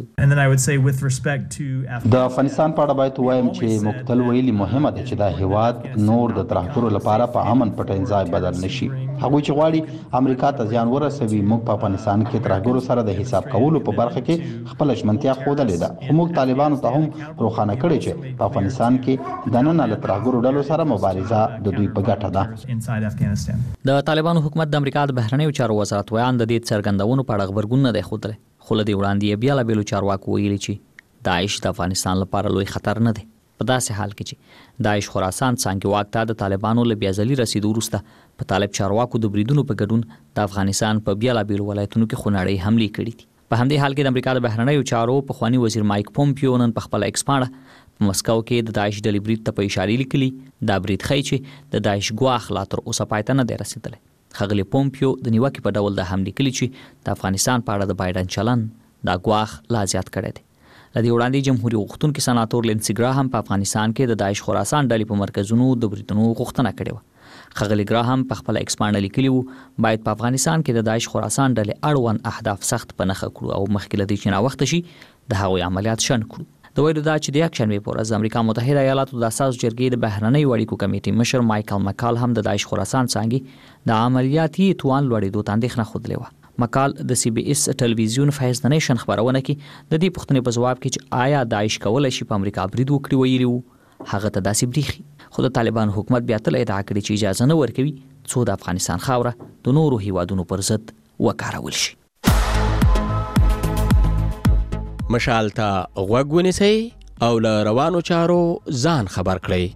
د افغانستان په اړه باید وایم چې مقتل ویلي مهمه ده چې دا هیواد نور د ترهګرو لپاره په امن پټ ځای بدل نشي. هغه چې غواړي امریکا ته ځان ورسوي موږ په افغانستان کې ترهګرو سره د حساب کولو په برخه کې خپل ژمنتیا خوده لیده. موږ طالبانو ته هم روښانه کړی چې په افغانستان کې د نن له ترهګرو ډلو سره مبارزه د دوی په ګټه ده. د طالبانو حکومت د امریکا د بهرنیو چارو وزارت د دې څرګندونو په اړه خبرګون نه دی خوده. خو له دې وړاندې بیا لا بیلو چارواکو ویلي چې داعش د افغانستان لپاره لوی خطر نه دی. په داسې حال کې چې داعش خراسان څنګه واکته د طالبانو له بیازلي رسیدو وروسته په طالب چارواکو د بریدونو په ګډون د افغانستان په بیا لا بیلو ولایتونو کې خونړۍ حملې کړې دي. په همدې حال کې د امریکا د بهرنیو چارو په خواني وزیر مایک پومپیو نن په خپل ایکس باندې په مسکو کې د داعش ډلې برید ته په اشاره لیکلي دا برید ښیي چې د داعش ګواخ لا تر اوسه پای ته نه دی رسیدلی. خغلی پومپیو د نیوکې په ډول د حملې کلی چې د افغانستان په اړه د بایدن چلن دا ګواخ لا زیات کړی دی. لدی وړاندې جمهوریت غوښتونکي سناتور لینسي ګراهم په افغانستان کې د داعش خراسان ډلې په مرکزونو د بریدونو غوښتنه کړې و. خغلی ګراهم په خپل ایکس باندې لیکلی و باید په افغانستان کې د داعش خراسان ډلې اړوند اهداف سخت په نخښه کړو او مخکې له دې چې نا وخت شي د هغوی عملیات شنډ کړو. د ویلو دا چې د یکشنبه په ورځ امریکا متحده ایالاتو د اساس جرګې د بهرنیو اړیکو کمیټې مشر مایکل مکال هم د داعش خراسان څنګه د عملیاتي توان لوړېدو ته اندېښنه خوده. مقال د سی بي اس ټلویزیون فیض د نیشن خبرونه کې د دې پوښتنې په جواب کې چې آیا داعش کولای شي په امریکا برید وکړي ویلي وو هغه ته داسې بریخي خو د طالبان حکومت بیا تل ادعا کړې چې اجازه نه ورکوي څو د افغانستان خاوره د نورو هیوادونو پر ضد وکارول شي. مشال ته غوږ ونیسئ او له روانو چارو ځان خبر کړئ.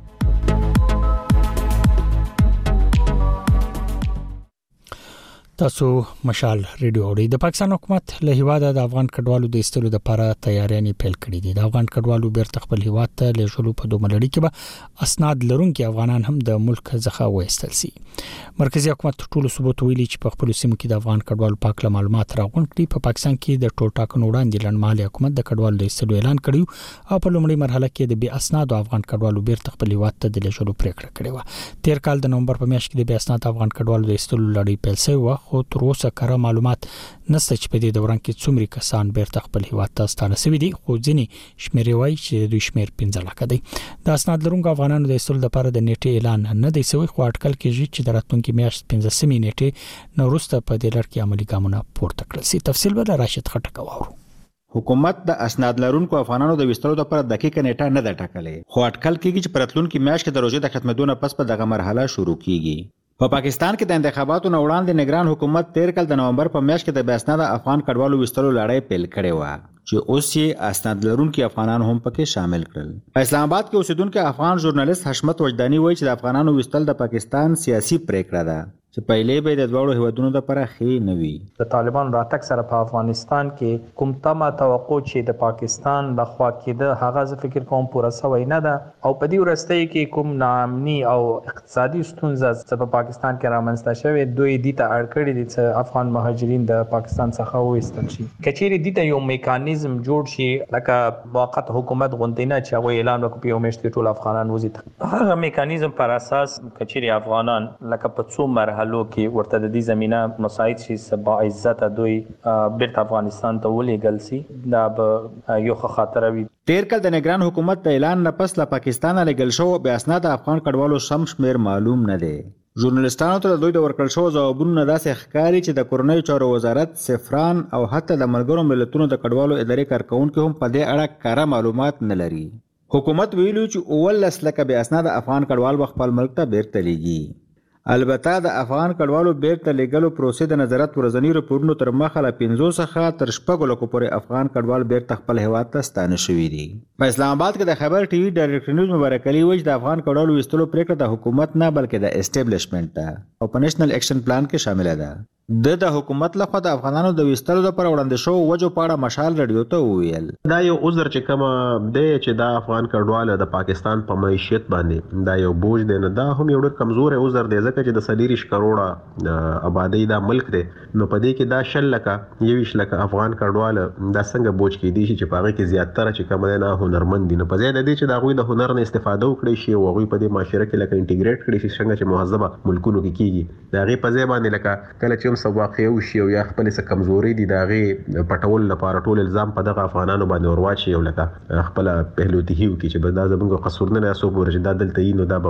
تاسو مشال ریډیو اورئ. د پاکستان حکومت له هیواده د افغان کډوالو د ایستلو لپاره تیاریانې پیل کړې دي. د افغان کډوالو بیرته خپل هیواد ته لیږلو په دوه ملړي کې به اسناد لرونکي افغانان هم د ملک څخه وایستل شي. مرکزی حکومت ټولو ثبوت ویلي چې په خپل سیمو کې د افغان کډوالو پاک معلومات راغونډ کړي. په پاکستان کې د ټول ټاکنو وړاندې لنډمهاله حکومت د کډوالو د ایستلو اعلان کړی او په لومړۍ مرحله کې د بې اسناد افغان کډوالو بیرته خپل هیواد ته د لیږلو پریکړه کړې و. تیر کال د نومبر په میاشت کې د بې اسناد افغان کډوالو د ایستلو لړۍ پیل شوې و خو تر اوسه معلومات نشته چې په دې دوران کې څومره کسان بیرته خپل هیواد ته ستانه شوي دي خو ځینې شمیرې وایي چې دوی شمیر 15 لک دی. د اسناد لرونکو افغانانو د ایستلو لپاره د نیټې اعلان نه دی شوی خو اټکل کېږي چې د راتلونکي میاشت 15 نیټې نو وروسته په دې لړ کې عملي ګامونه پورته کړل شي. تفصیل به راشد خټک واورو. حکومت د اسناد لرونکو افغانانو د وستلو لپاره دقیقه نیټه نه ده ټاکلې خو اټکل کېږي چې په راتلونکي میاشت کې د روزي د ختمېدو نه پس په دغه مرحله شروع کیږي. په پاکستان کې د انتخاباتو نه وړاندې نگران حکومت تیر کال د نومبر په میاشت کې د بې اسناده افغان کډوالو وستلو لړۍ پیل کړې و چې اوس یې اسناد لرونکي افغانان هم پکې شامل کړل. په اسلام آباد کې اوسیدونکو افغان ژورنالیست حشمت وجدانی وایي چې د افغانانو وستل د پاکستان سیاسي پریکړه ده چې پهلې به د دوړو هیوادونو لپاره خې نه وي. د طالبان راتګ سره په افغانستان کې کوم تمه توقع چې د پاکستان د خوا کې د هغه ز فکر کوم پوره سوی نه ده او په دې ورستۍ کې کوم ناامني او اقتصادي ستونزې چې په پاکستان کې رامنځته شوې دوی د ته اړ کړی دي چې افغان مهاجرین د پاکستان څخه وایستل شي. کچېری د ته یو میکانیزم جوړ شي لکه موقت حکومت غونډه چې هغه اعلان وکړي په میاشت کې ټول افغانان وزي هغه میکانیزم پر اساس کچېری افغانان لکه په څو مرحله کې ورته د دې زمينه مساعد شي سبا عزت دوی بیرته افغانستان ته ولېګل سي دا به یو خطر وي. تیر کال د نگران حکومت د اعلان نه پس له پاکستان لګل شو بې اسناد افغان کډوالو سم شمیر معلوم نه دی. ژورنالیستانو ته دوی د ورکړل شو ځوابونو داسې ښکاري چې د کورنۍ چارو وزارت سفران او حتی د ملګرو ملتونو د کډوالو ادارې کارکونکو هم په دې اړه کاره معلومات نه لري. حکومت ویلو چې 19 لک بې اسناد افغان کډوال خپل ملک ته بیرته لیږي. البته د افغان کډوالو بیرته لیږلو پروسې د نظارت ورځنی راپورونو تر مخه له 15 څخه تر 6 لکو پورې افغان کډوال بیرته خپل هیواد ته ستانه شوي دي. په اسلام آباد کې د خبر ټي وي ډایرکټر نیوز مبارک علي وایي د افغان کډوالو وستلو پریکړه د حکومت نه بلکې د اسټابلیشمنت ده او په نېشنل اکشن پلان کې شامل ده. د حکومت لخوا د افغانانو د وستلو لپاره وړاندې شو وجو پاړه مشال رادیو ته وویل دا یو عذر چې کوم دی چې دا افغان کډوال د پاکستان په معیشت باندې دا یو بوج دی نه دا هم یو ډېر کمزور عذر دی ځکه چې د 30 کروڑه آبادی دا ملک دی نو په دې کې دا 10 لک 20 لک افغان کډوال دا څنګه بوج کې دي چې پاره کې زیاتره چې کوم نه هنرمند دي نه په ځای د دې چې دا غوي د هنر نه استفاده وکړي شي او غوي په دې معاشره کې لکه انټیګریټ کړي شي څنګه چې مهذبه ملکونو کې کیږي دا غي په ځای باندې لکه کله چې هم سواقي وشي او یا خپل څه کمزوري دي دا غي پټول لپاره ټول الزام په دغه افغانانو باندې ورواچي او لکه خپل پهلوتي هیو کې چې بل دا زموږ قصور نه اسو ګورج دا دلته یې نو دا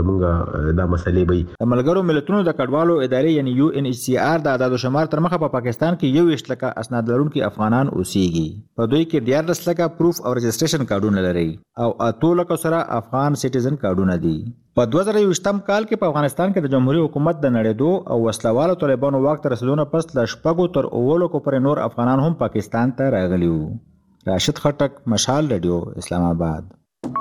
زموږ دا مسلې به ملګرو ملتونو د کډوالو ادارې یعنی یو ان ایچ سی آر د اعداد و شمار تر مخه په پاکستان کې 21 لک اسناد لرونکي افغانان اوسېږي. په دوی کې 14 لک پروف او رجسټریشن کارډونه لري او 8 لک سره افغان سټیزن کارډونه دي. په 2020م کال کې په افغانستان کې د جمهوریت حکومت د نړېدو او وسلوالو طالبانو واک ته رسیدو نه پس له 6 تر 9 لکو پورې نور افغانان هم پاکستان ته راغلي وو. راشد خټک، مشال رادیو، اسلام آباد.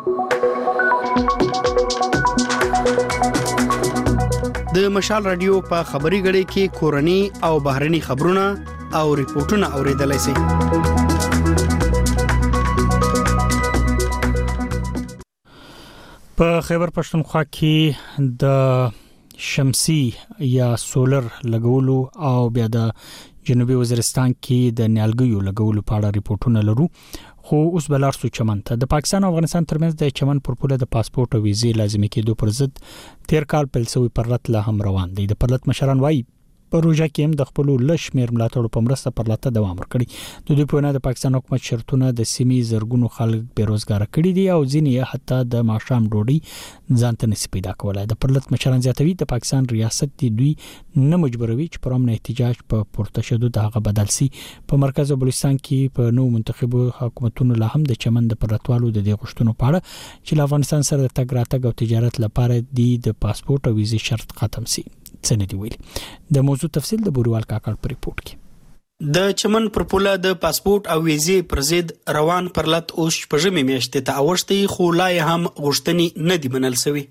د مشال رادیو په خبري غړي کې کورني او بهرني خبرونه او ریپورتونه اوریدلای شئ. په خیبر پښتونخوا کې د شمسي یا سولر لګولو او بیا د جنوبي وزیرستان کې د نیالګیو لګولو په اړه ریپورتونه لرو خو اوس بلار سو چمن ته د پاکستان او افغانستان ترمنځ د چمن پر پوله د پاسپورت او ویزې لازمي کېدو پر ضد تیر کال پیل شوی پرلط لا هم روان دی. د پرلط مشران وایي په روژه کې هم د خپل لشمیر ملاتړو په مرسته پر لاته دوام ورکړي. د دوی په وینا د پاکستان حکومت شرطونه د سیمې زرګونو خلک بیروزګار کړي دي او ځینې حتی د ماښام ډوډۍ ځان ته نشي پیدا کولای. د پرلط مشران زیاتوي د پاکستان ریاست دی دوی نه مجبوروي چې پر امن احتجاج په پورتشدو دغه بدل سي. په مرکز او بلوچستان کې په نو منتخبو حکومتونو لا هم د چمن د پرلطوالو د دې غشتونو په اړه چې له افغانستان سره د تګ راتګ او تجارت لپاره د پاسپورت او ویزې شرط ختم سي. څنګه دی ویلي د موضوع تفصیل د بوریوال کاکړ په ریپورت کې. د چمن پر پوله د پاسپورت او ویزې پر ضد روان پرلط اوس په ژمي میاشتې ته اوښتي خو لا هم غوښتنې نه دی منل شوی.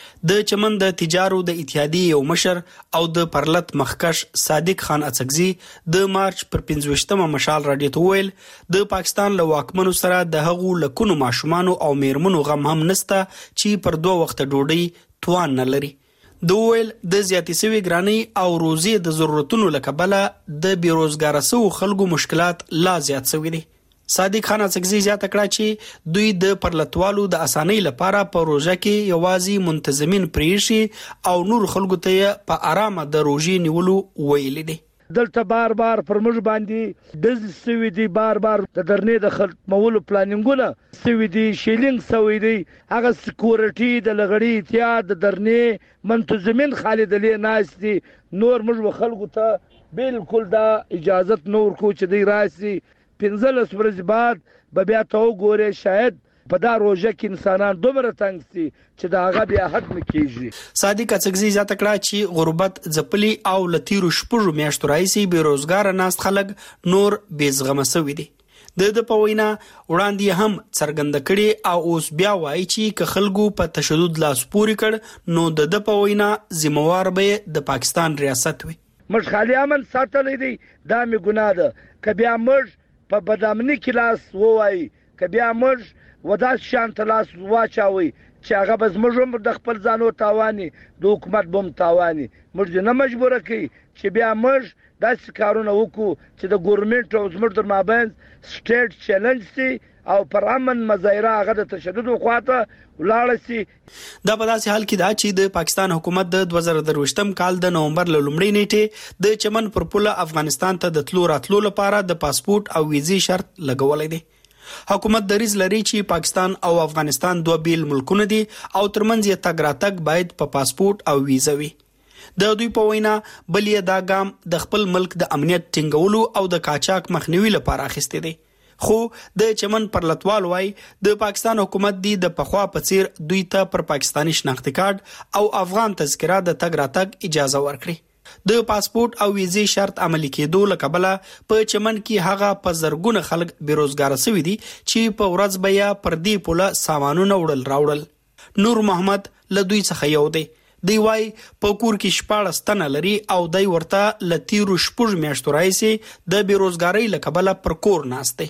د چمن د تجارو د اتحادیې یو مشر او د پرلط مخکش صادق خان اڅکزي د مارچ پر 15مه مشال رادیو ته ویل د پاکستان له واکمنو سره د هغو لکونو ماشومان او میرمنو غم هم نسته چې پر 2 وخت ډوډۍ توان نه لري. د ویل د زیاتې سوي ګرانی او روزي د ضرورتونو لکبله د بیروزګار سو خلکو مشکلات لا زیات شوي دي. صادق خان اڅکزي زیاته کړه چې دوی د پرلطوالو د اسانۍ لپاره په روزه کې یوازې منتظمین پریشي او نور خلکو ته په آرامه د روزي نیولو ویل دي. دلته بار پر موږ باندې د سوي دي بار د درنې د ختمولو پلانینګونه سوي دي شیلینګ سوي دي هغه سکیورټي د لغړی اتحاد د درنې منتظمین خالد علی ناس دي نور موږ خلکو ته بالکل دا اجازت نور کو چې دی راسي 15 ورځې بعد به بیا ته وګوره شاید په دا روزه کې انسانان دومره تنګ سي چې دا هغه بیا حد مکیږي. صادق اڅکزي زیاته کړه چې غربت ځپلي او لتیرو شپږو میاشتو راځي بیروزګار ناست خلک نور بیزغمه سوي دي. د په وینا وړاندې هم څرګنده کړي او اوس بیا وایي چې که خلکو په تشدد لاس پوري کړ نو د په وینا ذمہوار به د پاکستان ریاست وي. مش خالي امن ساتلې دي دا می ګناه ده ک بیا مش په بدامنی کلاس وایي ک بیا مش ودا شان تلاس واچاوي چې هغه بس موږ د خپل ځانو تاواني د حکومت بم تاواني موږ نه مجبور کړي چې بیا موږ داسې کارونه وکړو چې د ګورنمنت او زموږ در مابین سټیټ چیلنج سي او پر امن مظاهره هغه د تشدد خواته ولاړ سي. دا په داسې حال کې دا چې د پاکستان حکومت د 2023م کال د نومبر له لومړۍ نیټې د چمن پر پوله افغانستان ته د تلو راتلو لپاره د پاسپورت او ویزې شرط لګولې دي. حکومت دریز لري چې پاکستان او افغانستان دوه بیل ملکونه دي او ترمنځ یې تګ راتګ باید په پاسپورت او ویزه وي. د دوی په وینا بلې دا ګام د خپل ملک د امنیت ټینګولو او د قاچاق مخنیوي لپاره اخیسته دي. خو د چمن پرلطوال وای د پاکستان حکومت دی د پخوا په څیر دوی ته پر پاکستانی شناختی کارت او افغان تذکره د تګ راتګ اجازه ورکړي. د پاسپورت او ویزې شرط عملی کېدو لکبله په چمن کې هغه په زرګونه خلک بیروزګار شوي دي چې په ورځ بیا پر دې پوله سامانونه وړل راوړل. نور محمد له دوی څخه یو دی. دی وای په کور کې 14 تنه لري او دی ورته لتیرو شپږ میاشتو راځي د بیروزګاری لکبله پر کور ناشته.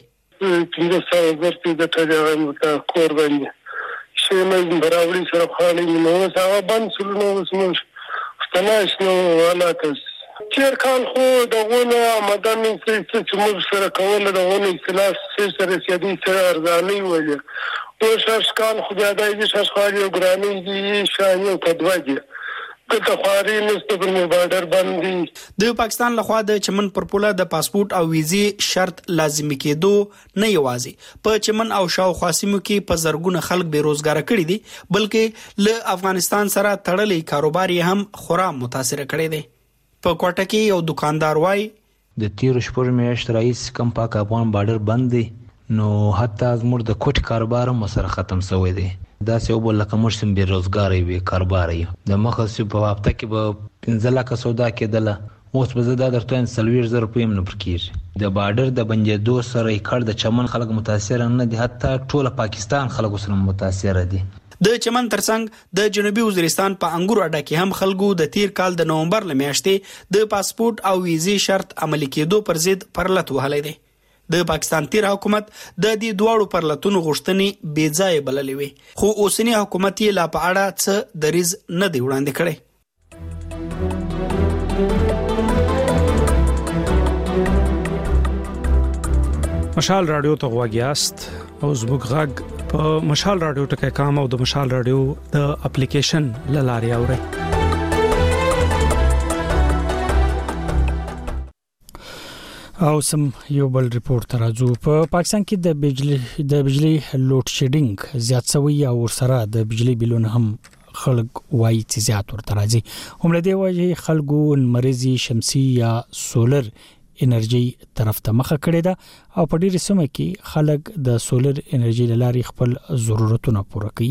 څنګه ورته د ټاګه کور باندې شي مې براوري سره خالي نو هغه باندې سلو نو تناش نو ولا کس چیر کال خو دغونه آمدن چې موږ سره کوله دغونه اختلاف سره سیادي سره ارزاني وایي او شاش کال خو بیا دای شاش خالي او ګرامي دي شایو کډواږي د خواري نست پر بارډر باندې د پاکستان لخوا د چمن پر پوله د پاسپورت او ویزې شرط لازمي کېدو نه یوازې په چمن او شاوخوا سیمو کې په زرګونه خلک بیروزګار کړي دي بلکې له افغانستان سره تړلې کاروبار هم خورا متاثر کړي دي. په کوټه کې یو دکاندار وای د تیر شپږ میاشت رئیس کم پاک افغان بارډر بند دي نو حتی زموږ د کوټ کاروبار هم سره ختم شوی دی. دا څه وبل لکه موږ سم بیروزګار وي کاروبار یو د مخه په هفته کې به 15 لک سودا کېدله اوس به زه درته 30,000 روپۍ هم نه پرکېږي. د بارډر د بندېدو سره کړ د چمن خلک متاثر نه دي حتی ټول پاکستان خلک سره متاثر دي. د چمن ترڅنګ د جنوبي وزیرستان په انګور اډه کې هم خلکو د تیر کال د نومبر لمیاشتې د پاسپورت او ویزې شرط عملی کېدو پر ضد پرلط وهلی دی. د پاکستان تیر حکومت د دې دواړو پرلطونو غوښتنې بې ځایه بللې وي خو اوسنی حکومت یې لا په اړه څه دریز نه دی وړاندې کړی. مشال رادیو ته غواګیاست او زموږ غږ په مشال رادیو ټکي کام او د مشال رادیو د اپلیکیشن لاري اوري. او سم یو بل ریپورت ترازو په پاکستان کې د بجلی لوډ شیډینګ زیات شوی او سره د بجلی بلونه هم خلق وایي چې زیات ورته راځي هم له دې وجه خلکو مرزي شمسي یا سولر انرژي طرف ته مخه کړې ده او په ډېر سیمه کې خلک د سولر انرژي لاري خپل ضرورتونه پوره کوي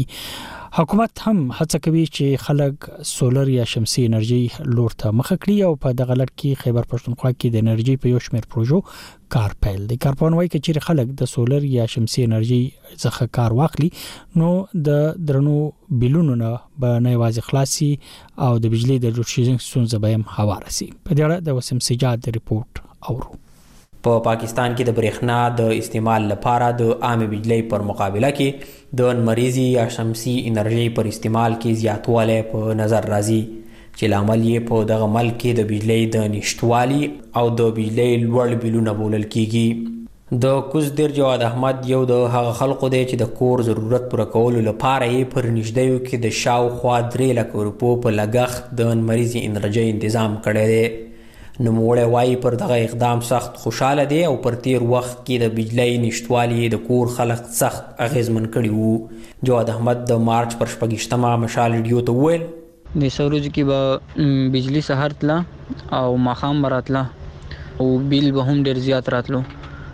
حکومت هم هڅه کوي چې خلک سولر یا شمسي انرژي لور ته مخه کړي او په دغه لړ کې خیبر پښتونخوا کې د انرژي په یو شمېر پروژو کار پیل دي کارپون وایي چې خلک د سولر یا شمسي انرژي څخه کار واخلي نو د درنو بلونو نه به نه واځي خلاصي او د بجلی د لوډ شیډینګ ستونزه به هم هواره سي په دې اړه د وسیم سجاد ریپورت اورو په پاکستان کې د برېښنا د استعمال لپاره د عام بجلی پر مقابله کې د مریضي یا شمسي انرژي پر استعمال کې زیاتوالی په نظر راځي چې لامل یې په دغه ملک کې د بجلی د نشټوالي او د بجلی لوړ بلونه بولل کیږي د کوزدر جواد احمد یو د هغه خلکو دی چې د کور ضرورت پوره کولو لپاره یې پر نږدېیو کې د شاوخوا 3 لک روپو په لګښت د مریضي انرژي تنظیم کړی دی نوموړی وایي پر دغه اقدام سخت خوشاله دی او پر تیر وخت کې د بجلی نشټوالي د کور خلک سخت اغیزمن کړي وو جواد احمد د مارچ پر 26مه مشال ریډیو ته وویل د سورج کې به بجلی سحر تلا او ماخام براتلا او بیل به هم ډیر زیات راتلو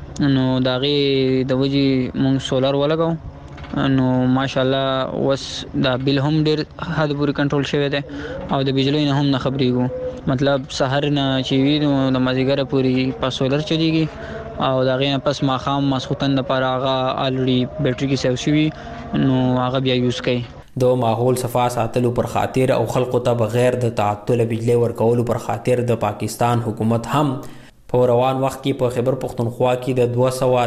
نو داغه د وجي مونږ سولر ولګاو نو ماشاءالله وس دا بیل هم ډیر حد پورې کنټرول شوی دی او د بجلی نه هم نه خبرېږو مطلب سحر نه چې وی نو د مازیګر پوری په سولر چلیږي او دا غینه پس ماخام مسخوتن لپاره هغه الریډي بیټری کې سیو شوی نو هغه بیا یوز کړي د ماحول صفا ساتلو پر خاطر او خلکو ته بغیر د تعطل بجلی ورکولو پر خاطر د پاکستان حکومت هم په روان وخت کې په خیبر پښتونخوا کې د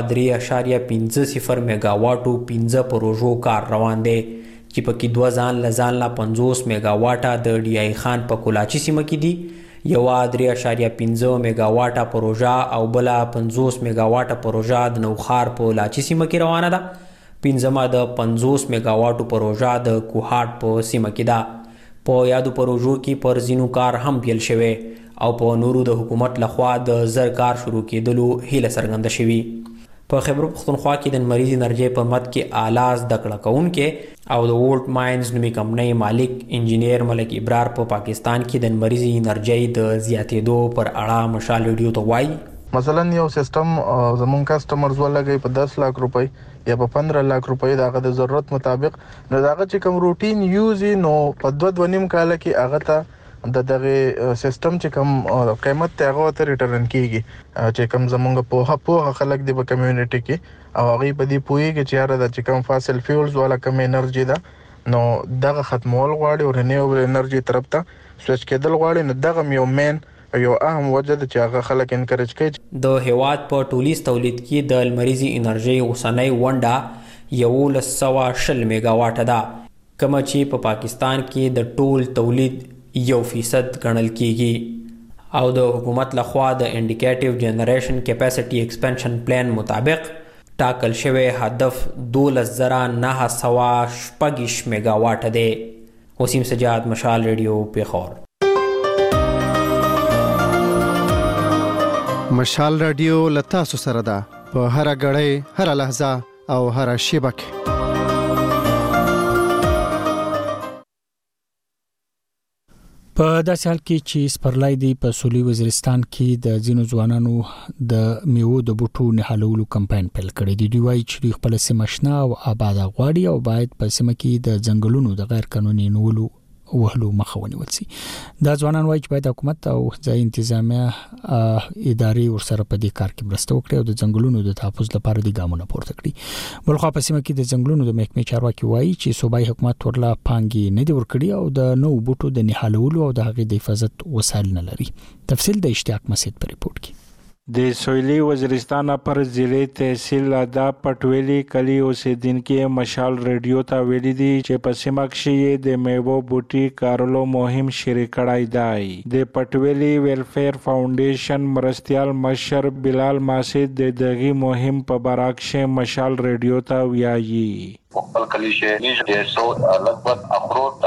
203.50 میگاواټو 15 پروژو کار روان دی چې پکې 2 ځان لا 50 میگاواټه د ډي آی خان په کولاچي سیمه کې دي یو 3.15 میگاواټه پروژه او بل 50 میگاواټه پروژه د نوخار په لاچي سیمه کې روانه ده پنځمه د 50 میگاواټو پروژه د کوهاټ په سیمه کې ده په یادو پروژو کې پر زینو کار هم پیل شوی او په نورو د حکومت لخوا د زر کار شروع کېدلو هیله څرګنده شوی په خیبر پښتونخوا کې د مریض انرژي په مد کې اعلی زده کړه کوونکې او د وولټ ماینز نومي کمپنۍ مالک انجینیر ملک ابرار په پاکستان کې د مریض انرژي د زیاتېدو پر اړه مشال ریډیو ته وایي مثلا یو سیستم زمون کسٹمرز ولګي په 10 لک روپۍ یا په 15 لک روپۍ دغه د ضرورت مطابق نو دغه چې کوم روټین یوز نو په 2.5 کال کې هغه ته د دغه سیستم چې کوم قیمت ته هغه ته ریټرن کیږي چې کوم زمونږ په خلک دی په کمیونټي کې او هغه په دې پوي کې چې هر د چې کوم فاسل فیولز ولا کم انرژي ده نو دغه ختمول غواړي او رینیوبل انرژي طرف ته سویچ کېدل غواړي نو دغه یو مین یو اهم وجه ده چې هغه خلک انکریج کوي د هیواد په ټولیز تولید کې د لمریزي انرژي اوسنۍ ونډه 1120 میگاواټه ده کوم چې په پاکستان کې د ټول تولید 1% ګڼل کیږي او د حکومت لخوا د انډیکیټیو جنریشن کیپاسټي ایکسپانشن پلان مطابق ټاکل شوی هدف 12916 میگاواټ دی وسیم سجاد مشال ریډیو پیښور مشال رادیو لتا سره ده په هر غړې هر لحظه او هر شیبه کې په داسې حال کې چې سپرلای دی په سولي وزیرستان کې د ځینو ځوانانو د میوو د بوټو نهالولو کمپاین پیل کړی دی دوی وایي چې خپل سیمه شنه او آباد غواړي او باید په سیمه کې د ځنګلونو د غیر قانوني نیولو وهلو مخه ونیول شي دا ځوانان وایي چې باید حکومت او ځای انتظامیه ادارې ورسره په دې کار کې مرسته وکړي او د ځنګلونو د تحفظ لپاره د ګامونه پورته کړي بلخو په سیمه کې د ځنګلونو د محکمې چارواکي وایي چې صوبایي حکومت ورلا پانګي نه دی ورکړي او د نو بوټو د نهالولو او د هغې د حفاظت وسایل نه لري تفصیل د اشتیاق مسعود په ریپورت کې د سویلی وزیرستان پر ضلع تحصیل ادا پټویلی کلی اوسیدونکو مشال ریډیو ته ویلي دي چې په سیمه کې د میوو بوټي کارولو مهم شریک کړای دی د پټویلی ویلفیر فاونډیشن مرستيال مشر بلال ماسد د دغه مهم په براکشه مشال ریډیو ته ویایي خپل کلی شه د 100 لګبت اخروت ټماټر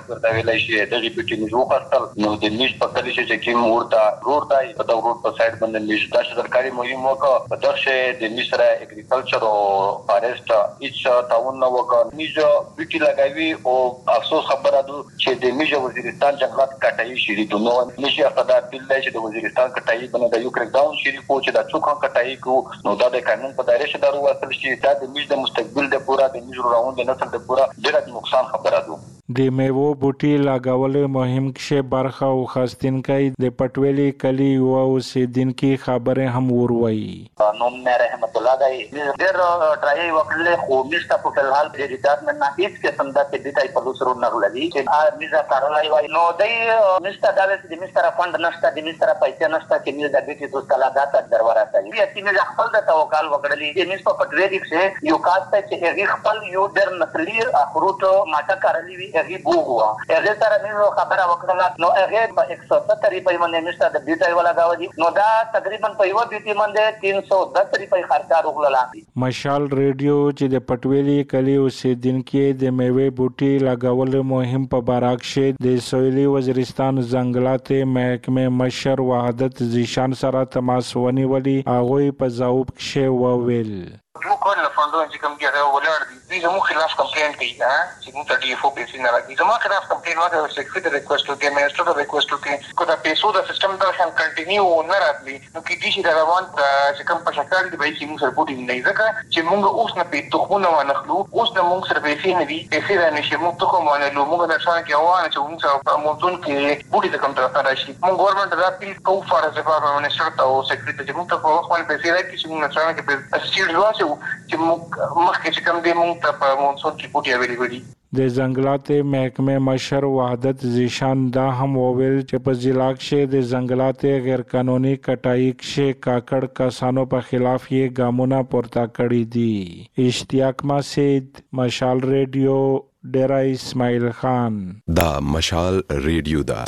ورته ویلای شي دغه بیټي موږ وکړل نو د میش په کلی چې کوم ورته روډ دی په دا روډ په سایډ باندې میش د سرکاري مهم وکړه په دغه د میش سره اګریکلچر او فارست هیڅ تعاون نه وکړ میش بیټي لګاوي او افسوس خبره ده چې د میش وزیرستان جنگلات کټایي شي د نو نشي افدا بل دی چې د وزیرستان کټایي باندې د یو کریک ډاون شي کو چې د څوک کټایي کو نو دا د قانون په دایره کې دارو وصل شي دا د میش د مستقبل د پورا د میش راوند د نسل د پورا ډېر نقصان خبره ده د میوو بوټي لګول مهم کې برخه او خاصتنکای د پټويلي کلی او اوسیدونکو خبره هم وروي نوم نه رحمت الله دای ډېر ټرای وکړل خو میستا په فلحال د ریټایرمنټ نه هیڅ قسم د دې په لوسرو نغلدي چې میزه کارلای وای نو دای میستا د میستا فند نشته د میستا پیسې نشته چې میز د بیٹي دوست لاګات درورا کوي چې میز خپل د توکل وکړلې چې میز په پټويلي کې یو کاسته چې هغه خپل یو ډېر نسلی اخروت ماټه کارلی وی هغه بوغوا هغه سره مې خبره وکړه نو هغه په 170 روپۍ باندې مشته د بیټي ولا گاوي نو دا تقریبا په یو بیټي باندې 310 روپۍ خرچه وکړه مشال ریډیو چې د پټويلي کلی اوسیدونکو د میوې بوټي لګول مهم په باراکشه د سویلي وزیرستان ځنګلات محکمه مشر وحدت زیشان سره تماس ونیولي هغه په ځواب کې وویل موږ کله فندونه چې کوم کې ولاړ دي زموږ خلاف کمپلین کوي چې موږ ته ډي اف او پیسې نه راځي زموږ خلاف کمپلین وکړو سیکریټری ریکوست وکړي منسټر ریکوست وکړي کو دا پیسو د سیستم د خان کنټینیو نه راځي نو کې دي چې روان چې کوم په شکل دی چې موږ رپورټینګ نه ځکه چې موږ اوس نه په تخمونه ونخلو اوس نه موږ سره پیسې نه دي پیسې را نشي موږ تخم ونلو موږ د شان کې وانه چې موږ په موضوع کې بوډي د کوم طرف راشي موږ ګورنمنت دا پیل کو فار ډیپارټمنټ منسټر او سیکریټری موږ ته په وخت باندې پیسې راکړي چې موږ شان کې په اسټیډ واسو چې مخکې چې کوم دی موږ ته په مونسون کې بوټي اویلیبل د ځنګلات محکمه مشر وحدت زیشان دا هم وویل چې په ضلع کې د ځنګلات غیر قانوني کټای کې کاکړ کسانو په خلاف یې ګامونه پورته کړی دي اشتیاق مسعود مشال ریډیو ډیرا اسماعیل خان دا مشال ریډیو دا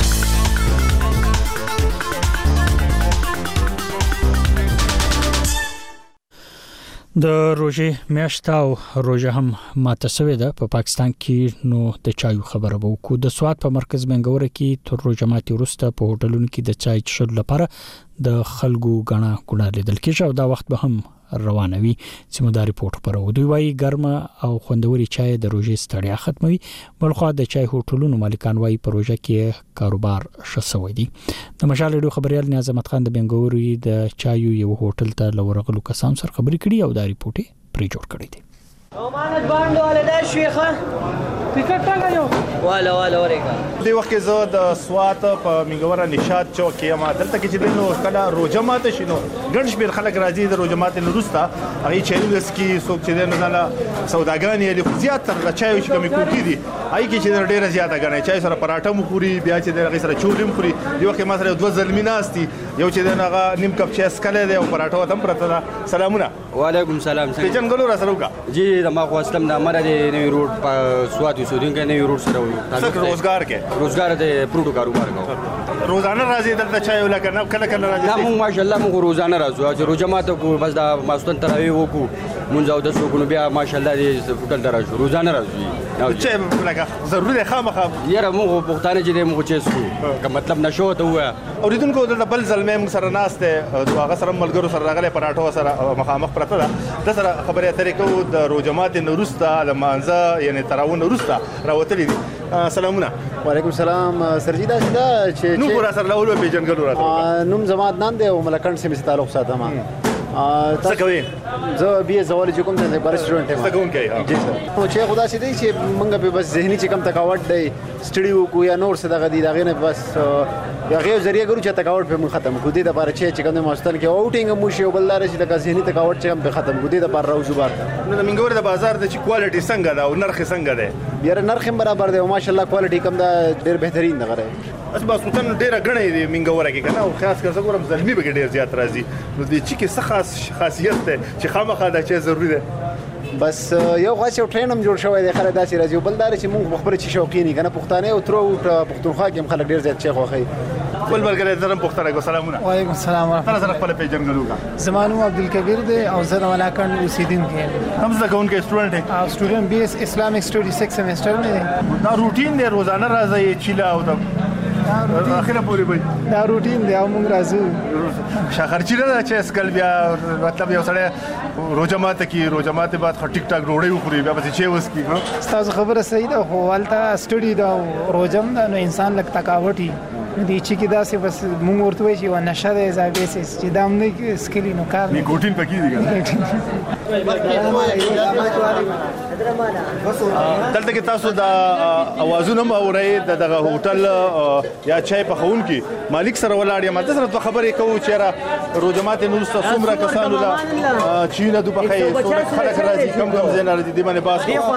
د روژې میاشت او روژه هم ماته شوې ده په پاکستان کې نو د چایو خبره به وکړو د سواد په مرکز بنګور کې تر روژه ماتي وروسته په هوټلونو کې د چای چښلو لپاره د خلکو غنا ګڼه لیدل کېږي او دا وخت به هم روانوي چې مو دا ریپورت پرو دوی وايي ګرمه او خوندوري چای د روژې ستړیا ختموي بلخو د چای هوټلونو مالکان وايي پروژه کې کاروبار شسوي دي د مشال ریډیو خبريال نیاز احمد خان د بنګوري د چایو یو هوټل ته لورغلو کسان سره خبرې کړي او دا ریپورت پرې جوړ کړی دی امانت باندې ولدا شيخه ټیکټ ټاګیو والا اورېګا د وخت زه د سوات په میګوره نشاط چوک کې ما دلته کې چې نو کله روزه ماته شینو ګڼ شمیر خلک راځي د روزه ماته نورستا هغه چیرلس کې څوک چې نه نه سوداګانی له زیات تر چای چې کومې کوټی دي هغه کې چې ډیره زیاته غنې چای سره پراټه مخوري بیا چې دغه سره چوریم خوري دی وخت ما سره دوه زلمیناستي یو چې دغه نیم کپ چای سکله دی او پراټه وتم پرته سلامونه وعلیکم سلام په جنګلو را سره وکا جی ما خو اسلام د امر دی نوی روډ په سواد یوسودین کې نوی روډ سره وي روزګار د پروډو کاروبار کوم روزانه راځي دلته چای ولا کنه کله راځي دا موږ ماشاءالله موږ روزانه راځو چې روزه ماته کو بس دا ماستون تراوی وکړو مونږ او د سوکونو بیا ماشاءالله دې هوټل ته راځو روزانه راځو چې لکه ضروري خامخا یاره موږ پښتانه چې موږ چې سو که مطلب نشو ته وای اوریدونکو د بل زلمه موږ سره ناشته هغه سره ملګرو سره راغله پراټو سره مخامخ پرته ده د سره خبرې اترې کوو د روزمات نورستا لمانځه یعنی تراون نورستا راوتلې دي سلامونه وعلیکم السلام سرجیدا سیدا چې نو پورا سره لاول په جنګلو راځو نوم زمات نام دی او ملکند سره تعلق ساتم څه کوي زه بیا زوال چې کوم د ریسټورانټ ته څه کوم کوي جی سر نو چې خدا سي دی چې موږ به بس ذهني چې کم تکاوت دی سټډیو کو یا نور څه دغه دی دغه نه بس هغه ذریعہ ګورو چې تکاوت په من ختم کو دي د بار چې کوم ماستان کې اوټینګ مو شی وبلدار چې د ذهني تکاوت چې به ختم کو دي د بار راوځو بار نو د منګور د بازار د کوالټي څنګه دا او نرخ څنګه دی بیا نرخ برابر دی ماشاءالله کوالټي کم دا ډیر بهترین دغه دی اس با سوتن ډیره غړې دی منګوره کې کنه او خاص کر څنګه زلمی به ډیر زیات راځي نو د چی کې څه خاصیت ده چې خامخا دا چې ضروری ده بس یو خاص یو ټرین هم جوړ شوی دی خلک داسې راځي بل دا چې موږ خبره چې شوقین یو کنه پښتانه او تر پښتونخوا کې هم خلک ډیر زیات شي خوخی بل ملګری درم پښتنه کو سلامونه وعلیکم السلام ورحمت الله خپل پیژنګلو کا زمانو عبدالکبیر دی او زه د ولاکند اوسیدونکی یم هم زه کوونکی سټوډنټ یم او سټوډنټ بی اس اسلامیک سټډي 6 سیمستر مې دی دا روټین دی روزانه راځي چې لا او د اخره پورې وي دا روټین دی او موږ راځو شاخرچی نه چې اسکل بیا مطلب یو سره روزه ماته کی روزه ماته بعد ټیک ټاک روړې وخوري بیا پسې چې وس کی تاسو خبره صحیح ده خو ولته سټډي دا روزم دا نو انسان لک تکاوټي دي چې کې داسې بس موږ ورته وایي چې نشه ده زابېسس چې دا موږ سکلی نو کار نیکوټین پکې دی دلته کې تاسو دا اوازونه اورئ دغه هوټل یا چای په خون کې مالک سره ولاړ یم تاسو سره خبرې کوو چې را روزمات نو څومره کسانو لا چې نه دوه بخې څومره خلک راځي کم زین راځي دی باندې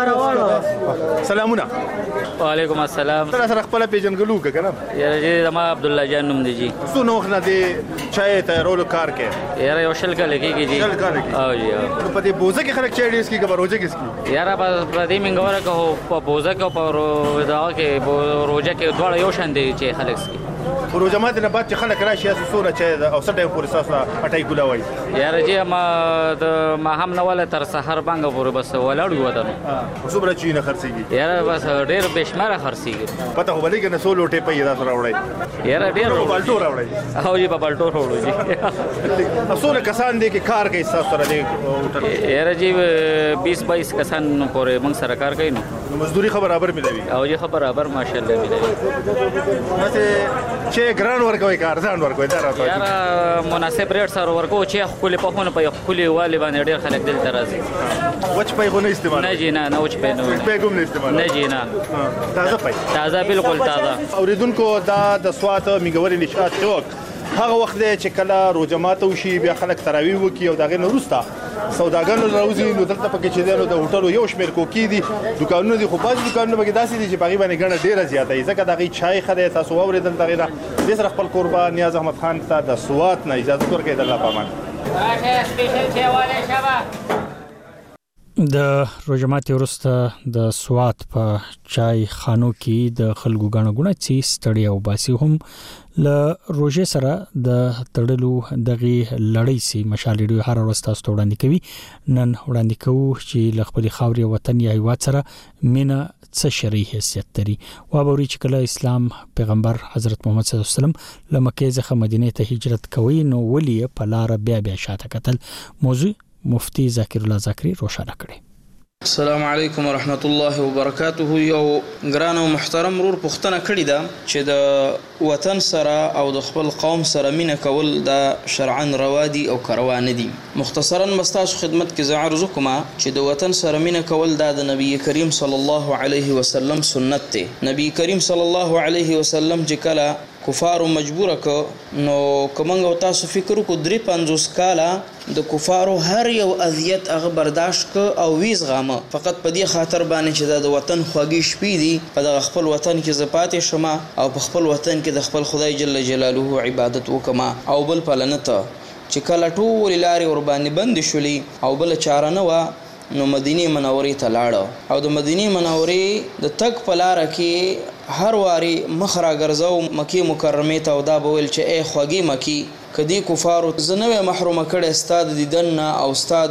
باس سلامونه وعلیکم السلام سره خپل پیژنګلو کنه یاره زما عبد الله جان نوم دی جی څو نو وخت نه دی چای تیارولو کار کې یاره یو شل کال کېږي جی شل کال کې او جی په دې بوزه کې خلک چای ډیس کې روزه کې اسکی یاره په دې منګوره کې په بوزه کې په دا کې روزه کې دواړه یو شان دي چې خلک اسکی روزه ماته نه بعد چې خلک راشي اسونه چې او سټه پورې ساسه اټای ګولوي یاره جی ما د ما هم نه ولا تر سحر باندې پورې بس ولاړ و ده صبر چی نه خرڅيږي یاره بس ډېر بشماره خرڅيږي پته خو بلې کنه سو لوټه پیدا سره وړي یاره ډېر بالټو راوړي او جی په بالټو راوړو جی اسونه کسان دي کې کار کوي تاسو سره دي یاره جی 20-22 کسان پورې موږ سره کار کوي نو مزدوري خبر برابر ملوي او جی خبر برابر ماشاءالله ملوي چې ګران ورکوي کار ځان ورکوي دا راځي یاره مناسب ریټ سره ورکو چې خپل په خونه په خپل والی باندې ډیر خلک دلته راځي وچ پای خو نه استعمال نه جی نه وچ پای نه پای کوم نه استعمال نه جی نه تازه پای تازه بالکل تازه اوریدونکو دا د سوات میګوري نشاط چوک هغه وخت چې کله روزمات وشي بیا خلک تراویح وکي او دغه نورستا سوداګانو راوځي نو دلته پکې چې دنو د هوټلو یو شمیر کوکی دي دکانونه دي خو باز دکانونه بګی داسې دي چې باغی باندې ګڼه ډیره زیاته ځکه دغه چای خدای تاسو اوریدل دغه د سره خپل قربان نیاز احمد خان ته د سوات نه اجازه ورکړي د الله پامان سپیشل چایواله شبا د روزمات ورسته د سوات په چای خانو کې د خلکو غاڼه چی ستړي او باسي هم ل روزه سره د تړلو دغه لړۍ سي مشال ریډیو هر ورځ تاسو ته وړاندې کوي نن وړاندې کوو چې ل خپل خاوري وطن یا هیواد سره مینا څه شرعي حیثیت لري او باوري چې کله اسلام پیغمبر حضرت محمد صلی الله علیه وسلم ل مکه څخه مدینه ته هجرت کوي نو ولي په لار بیا شاته کتل موضوع مفتی ذاکر الله زاکری روشانه کړي السلام علیکم ورحمت الله وبرکاته یو ګران او محترم رور پښتنه کړی دا چې د وطن سره او د خپل قوم سره مینه کول دا شرعاً روا دي او کروانه دي مختصرا مستاسو خدمت کې زه عرض کوم چې د وطن سره مینه کول دا د نبی کریم صلی الله علیه وسلم سنت دی نبی کریم صلی الله علیه وسلم چې کله کفارو مجبور ک نو کومنګ تاسو فکر کو 350 کاله د کفارو هر یو اذیت هغه برداشت ک او ویز غامه فقط په دې خاطر باندې چې د وطن خوږی شپې دي په د خپل وطن کې زپات شمه او په خپل وطن کې د خپل خدای جل جلاله عبادت وکما او بل پلنته چې کله ټول لارې ور باندې بند شولې او بل چاره نه و نو مدینه منورې ته لاړ او د مدینه منورې د تک په لار کې هر واري مخرا ګرځاو مکی مکرمه ته او دا بول چې ای خوږی مکی کدی کفارو زنوې محروم کړي استاد دیدن او استاد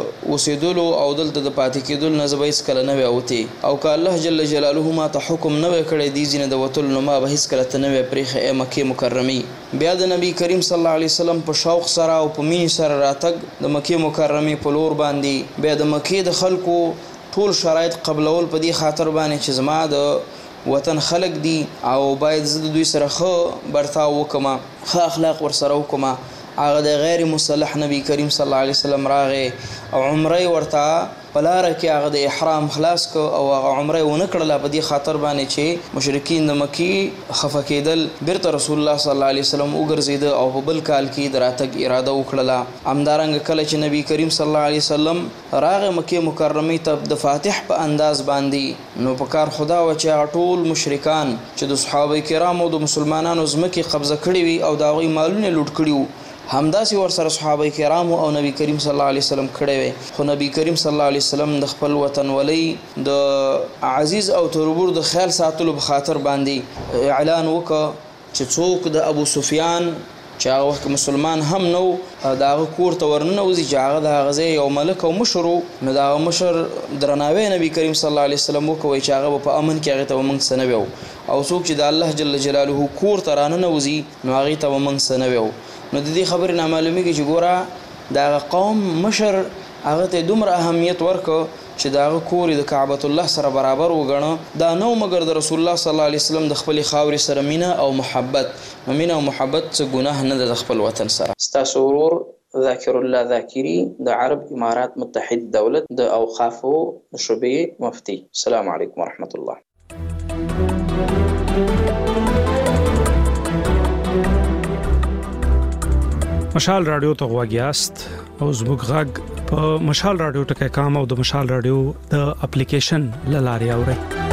وسیدلو او دلته د پاتې کېدل نه زبېس کله نه وتی او ک الله جل جلاله ما ته حکم نه کړي دی زینه د وتل نو ما به هیڅ کله ته نه پرېخه ای مکی مکرمه بیا د نبی کریم صلی الله علیه وسلم په شوق سره او په مين سره راتګ د مکی مکرمه په لور باندې بیا د مکی د خلکو ټول شرایط قبلول په دې خاطر باندې چې زما د وطن خلق دي او باید زه دوی سره خو برتاو وکما خو اخلاق ور سره وکما هغه د غیر مصالح نبی کریم صلی الله علیه وسلم راغه او عمره ورته پلار کې هغه د احرام خلاص کو او هغه عمره ونه کړله په دې خاطر باندې چې مشرکین د مکی خفه کېدل بیرته رسول الله صلی الله علیه وسلم وګرځید او په بل کال کې دراتګ اراده وکړه همدارنګه کله چې نبی کریم صلی الله علیه وسلم راغه مکی مکرمه ته د فاتح په انداز باندې نو په کار خدا و چې ټول مشرکان چې د صحابه کرامو د مسلمانانو زمکه قبضه کړی وي او دا غوي مالونه لوټ کړیو همداسي ور سره صحابه کرامو او نبی کریم صلی الله علیه وسلم کړي وي خو نبی کریم صلی الله علیه علیه وسلم د خپل وطن ولی د عزیز او تربور د خیال ساتلو په خاطر باندې اعلان وکړ چې څوک د ابو سفیان چې هغه وخت مسلمان هم نو داغه کور ته ورننوځي چې هغه د هغه ځای یو ملک او مشر نو دغه مشر درناوی نبی کریم صلی الله علیه وسلم وکوي چې هغه په امن کې هغه ته موږ سنوي او څوک چې د الله جل جلاله کور ته راننوځي نو هغه ته موږ سنوي نو د دې خبرې نه معلومیږي چې ګوره دغه قوم مشر هغه ته دومره اهمیت ورکړ چې داغه کور د کعبۃ الله سره برابر وګڼه دا نو مگر د رسول الله صلی الله علیه وسلم د خپل خاورې سره مینه او محبت مینه او محبت څه ګناه نه د خپل وطن سره ستاسو ورور ذاکر الله ذاکری د عرب امارات متحد دولت د اوقافو شعبې مفتی. السلام علیکم ورحمت الله. مشال رادیو ته غواګیاست او زموږ غږ په مشال رادیو ټکی کام او د مشال رادیو د اپلیکیشن لاري اوري.